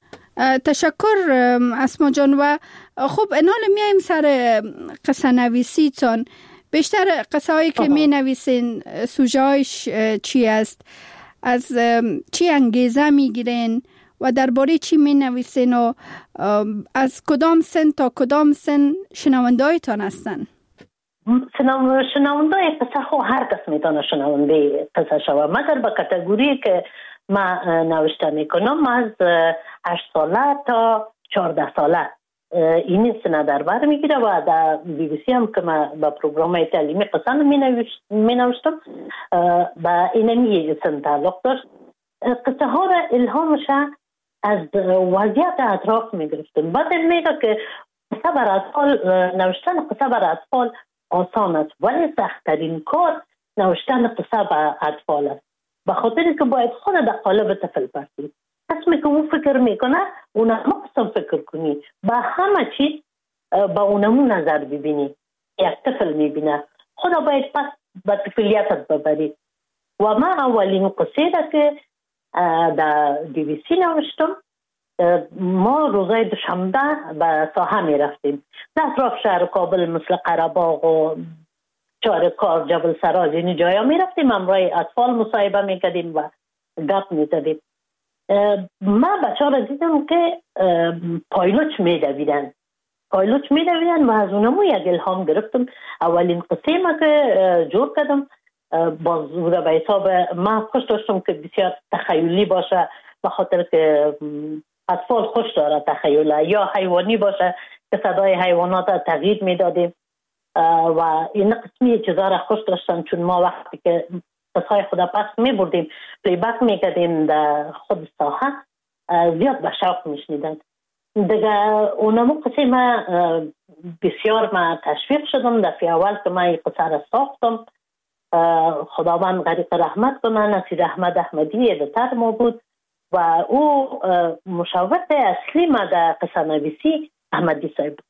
تشکر اسما جان. و خب انال میایم سر قصه نویسی تان. بیشتر قصه هایی که می نویسین سوژه‌اش چی است؟ از چی انگیزه می گیرین و درباره چی می نویسین و از کدام سن تا کدام سن شنونده هایتان هستن؟ شنونده قصه خو هر کس میتونه شنونده قصه شوه، مگر به کاتگوری که من نوشته میکنم از هشت ساله تا چهارده ساله این سنه در بر میگیره و در بی بی سی هم که من با پروگرام تعلیمی قصه می نوشتم با اینمی سن تعلق داشت. قصه ها را الهامش از وضعیت اطراف می گرفتم. بعد میگه که قصه بر اطفال نوشتن قصه بر اطفال آسان است، ولی سخت‌ترین کار نوشتن قصه بر اطفال است، به خاطر که باید خود در قالب طفل باشی. اسمی که او فکر میکنه اونم قسم فکر کنی، با همه چیز با اونمو نظر ببینی. یک طفل میبینه، خدا باید پس با طفلیتت ببری. و من اولین قصه را که در بی بی سی نوشتم، ما روزای دوشنبه به ساحه میرفتیم در اطراف شهر کابل مثل قره‌باغ و چارکار، جبل سراج، این جایا میرفتیم، همراه اطفال مصاحبه میکردیم و گپ میزدیم. من بچه ها را دیدم که پایلوچ میدویدن پایلوچ میدویدن و از اونمو یک الهام گرفتم. اولین قصه ما که جور کردم باز بوده به حساب من خوش داشتم که بسیار تخیلی باشه، به خاطر که اطفال خوش داره تخیل، یا حیوانی باشه که صدای حیوانات تغییر میدادیم و این قسمی چیزا را خوش داشتم، چون ما وقتی که قصای خود پس می بردیم پلی بک می کردیم در خود ساحه زیاد به شوق می شنیدن. دیگه اونمو قصه ما بسیار ما تشویق شدم. دفعه اول که ما این قصه را ساختم خداوند غریق رحمت کنه، نصیر احمد احمدی ادیتور ما بود و او مشاور اصلی ما در قصه نویسی احمدی صاحب بود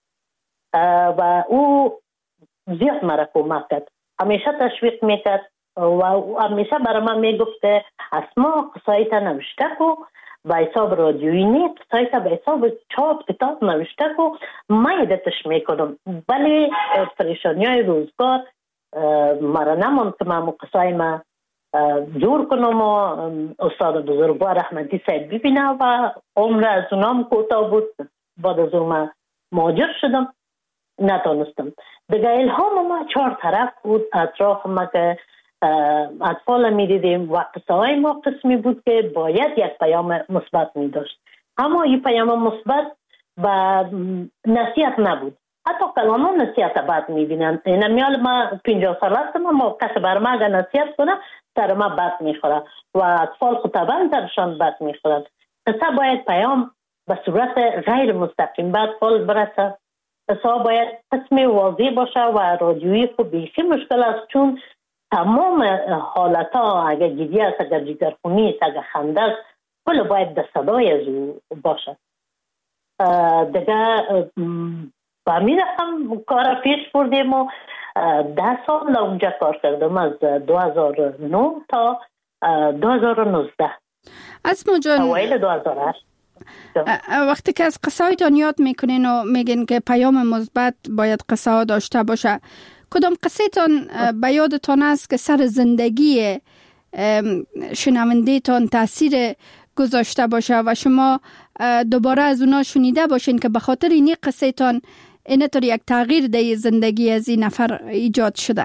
و او زیاد مرا کمک کرد، همیشه تشویق میکرد و همیشه برای من میگفت که اسما قصایت نوشته کو به حساب رادیویی نه، قصایت به حساب چاپ کتاب نوشته کو، من ادتش میکنم. ولی پریشانی های روزگار مرا نماند که من قصای ما جور کنم و استاد بزرگوار احمدی صاحب ببینه و عمر از اونام کوتاه بود. بعد از اون مهاجر شدم، نتونستم. دیگه الهام ما چهار طرف بود اطراف ما که اطفال می دیدیم و قصه های ما قسمی بود که باید یک پیام مثبت می داشت، اما این پیام مثبت و نصیحت نبود. حتی کلاما نصیحت بد می بینن. این میال ما پنجاه سال هستم، ما کسی بر ما اگر نصیحت کنه سر ما بد می خوره و اطفال خود طبعا درشان بد می خورن. قصه باید پیام به صورت غیر مستقیم به اطفال برسه. قصه باید قسم واضح باشه و رادیویی خود بیخی مشکل است، چون تمام حالت ها اگر گریه است، اگر جگرخونی است، اگر خنده است، کل باید در صدای از او باشه. دیگه با می رفتم کار پیش بردیم و ده سال اونجا کار کردم، از دو هزار و نه تا دو هزار و نوزده. اسما جان، اوایل دو هزار و هشت. وقتی که از قصه هایتان یاد میکنین و میگین که پیام مثبت باید قصه ها داشته باشه، کدام قصه تان به یادتان است که سر زندگی شنونده تان تاثیر گذاشته باشه و شما دوباره از اونا شنیده باشین که به خاطر اینی قصه تان اینطور یک تغییر در زندگی از این نفر ایجاد شده؟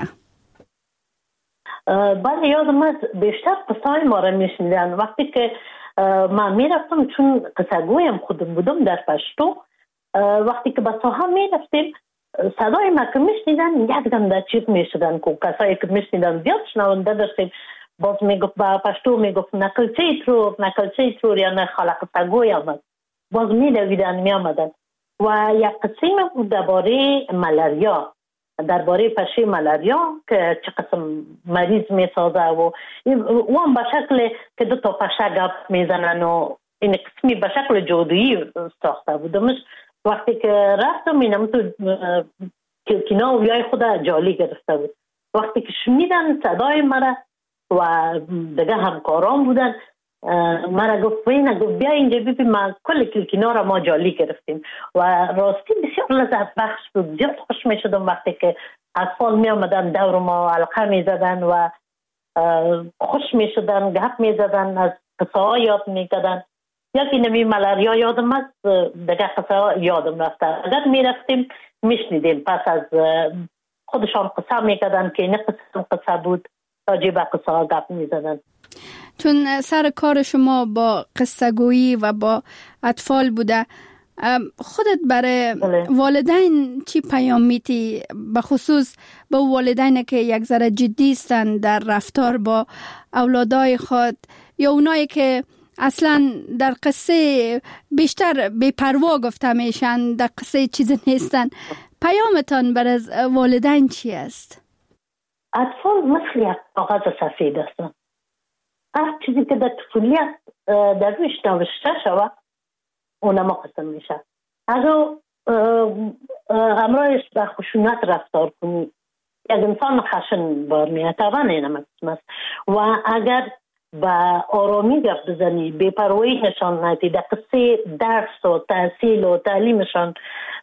بله، یادم است بیشتر قصه های ما را میشنیدن. وقتی که من میرفتم، چون قصه گویم خودم بودم در پشتو، وقتی که به ساحه میرفتیم صدای ما که میشنیدن یک دم در چیز میشدن که کسایی که میشنیدن زیاد شنونده داشتیم. باز میگفت با پشتو میگفت نکلچه ترور نکلچه ترور یا نه خاله قصه گوی آمد، باز میدویدن میامدن. و یک قسم بود درباره ملاریا، درباره پشه ملاریا که چه قسم مریض میسازه و او هم به شکل که دو تا پشه گپ میزنن و این قسمی به شکل جادویی ساخته بودمش. وقتی که رفتم اینم تو کلکینا و بیای خود جالی گرفته بود. وقتی که شنیدن صدای مرا و دیگه همکاران بودن، مرا گفت وینه گفت بیا اینجا ببین ما کل کلکینا را ما جالی گرفتیم و راستی بسیار لذت بخش بود. زیاد خوش می شدم وقتی که اطفال می آمدن دور ما حلقه می زدن و خوش می شدن، گپ می زدن، از قصه ها یاد می کردن. یکی نمی ملاریا یادم است، دیگه قصه ها یادم رفته. اگر می رفتیم می شنیدیم، پس از خودشان قصه می کردن که این قصه قصه بود، راجع به قصه ها گپ می زدن. چون سر کار شما با قصه گویی و با اطفال بوده، خودت برای والدین چی پیام میتی؟ به خصوص به والدین که یک ذره جدی هستند در رفتار با اولادای خود یا اونایی که اصلا در قصه بیشتر بی‌پروا گفته میشن، در قصه چیز نیستن، پیامتان برای والدین چی است؟ اطفال مثل یک کاغذ سفید هستن. هر چیزی که در طفولیت در رویش نوشته شود اونما قسم میشه. اگر همراهش به خشونت رفتار کنی، یک انسان خشن بار میاد، طبعا اینم قسم است. و اگر با آرامی گفت بزنی، بی‌پروایی نشان ندی، در قصه درس و تحصیل و تعلیمشان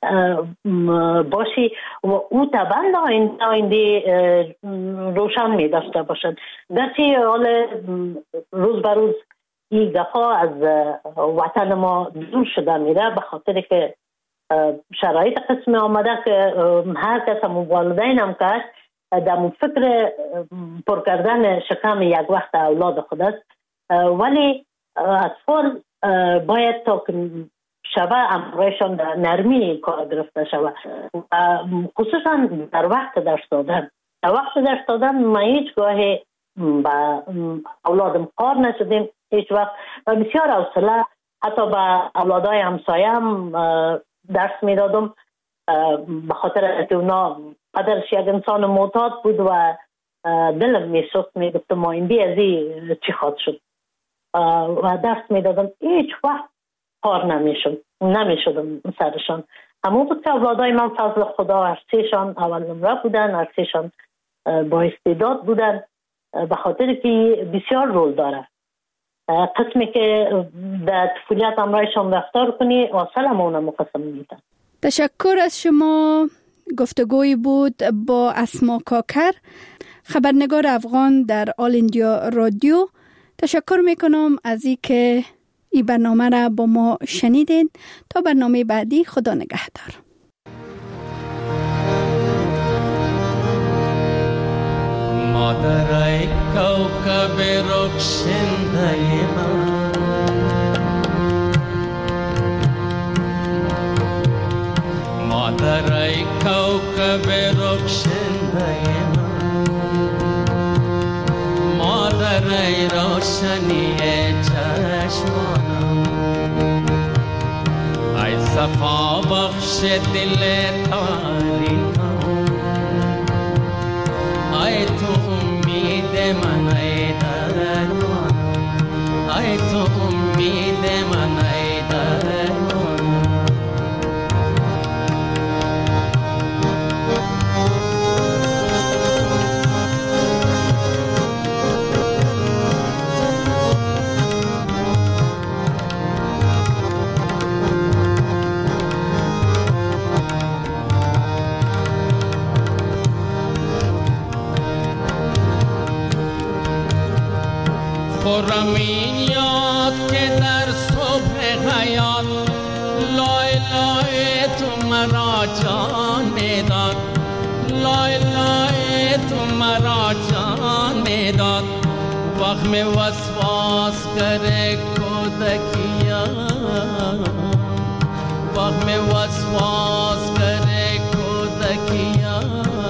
باشی و او طبعا آینده روشن می داشته باشد. گرچه حال روز به روز این گفا از وطن ما دور شده میره به خاطر که شرایط قسم آمده که هر کس هم والدین هم کرد در فکر پر کردن شکم یک وقت اولاد خود است، ولی اطفال باید تا شبه امرایشان در نرمی کار گرفته شود، خصوصا در وقت درس دادن. در وقت درس دادن ما هیچ گاهی با اولادم قار نشدیم هیچ وقت. و بسیار حوصله حتی با اولادای همسایه هم درس میدادم، به خاطر که اونا پدرش یک انسان معتاد بود و دلم میسوخت، میگفتم آینده از این چی خواهد شد و درس میدادم. هیچ وقت کار نمیشم نمیشدم سرشان. همون بود که اولادای من فضل خدا هرسیشان اول نمره بودن، هرسیشان با استعداد بودن، به خاطر که بسیار رول داره. قسمی که در طفولیت امرایشان رفتار کنی اصلا همونه مقسم میدن. تشکر از شما. گفتگوی بود با اسما کاکر، خبرنگار افغان در آل اندیا رادیو. تشکر میکنم از این که این برنامه را با ما شنیدین. تا برنامه بعدی، خدا نگهدار. مادرای کوكب رخشنده من، مادرای کوكب رخشنده من، مادرای روشنی چشمانم، ای صفا بخش دل تاریکم، ای تو امید من، ای درمانم، ای تو امید من، ای درمانم. خورم این یاد که در صبح حیات لای لای تو مرا جان داد، لای لای تو مرا جان داد. وقت میں وسواس کرے کودکیا، وقت میں وسواس کرے کودکیا،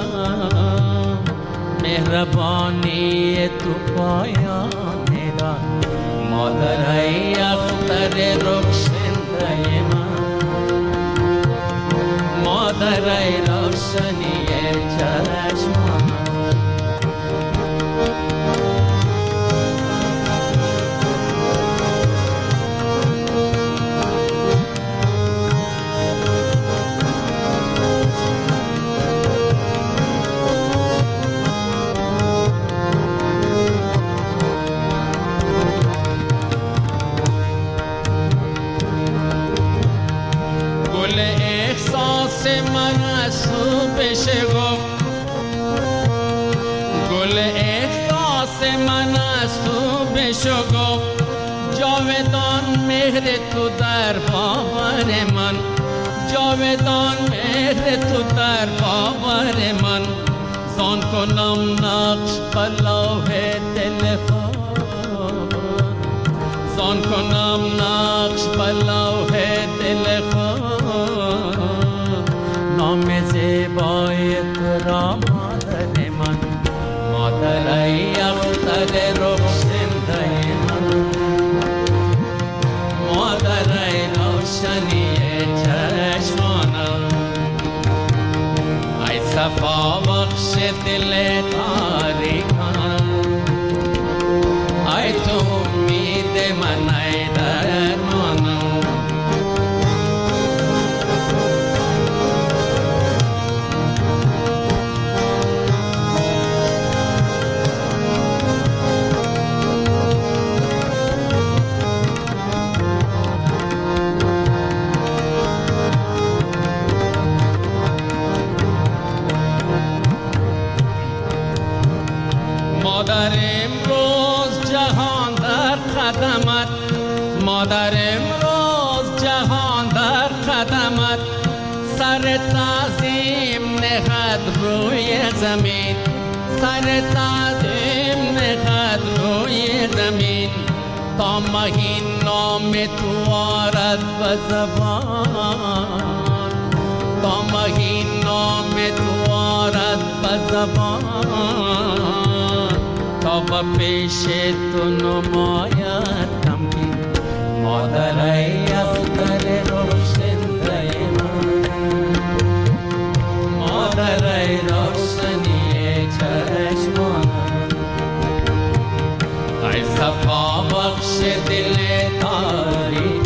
مهربانی تو پایان داد. مادرای اختر رخشنده من، مادرای روشنی چشمانم، من از تو بشه گفت، گل احساس من از تو بشه گفت. جاودان مهر تو در باور من، جاودان مهر تو در باور من. زان کنم نقش بلوح دل خود، زان کنم نقش بلوح دل خود. نام زیبای تو را مادر من، مادرای اختر رخشنده من، مادرای روشنی چشمانم، ای صفا بخش دل تاریکم، ای تو امید من، ای درمانم. مادر امروز جهان در قدمت، مادر امروز جهان در قدمت. سر تعظیم نهد روی زمین، سر تعظیم نهد روی زمین. تا مهین نام تو آرد به زبان، تا مهین نام تو آرد به زبان. تا به پیش تو نماید تمکین مادرای افتر روشنده من مادرای روشنی چشمان ای صفا بخش دل تاری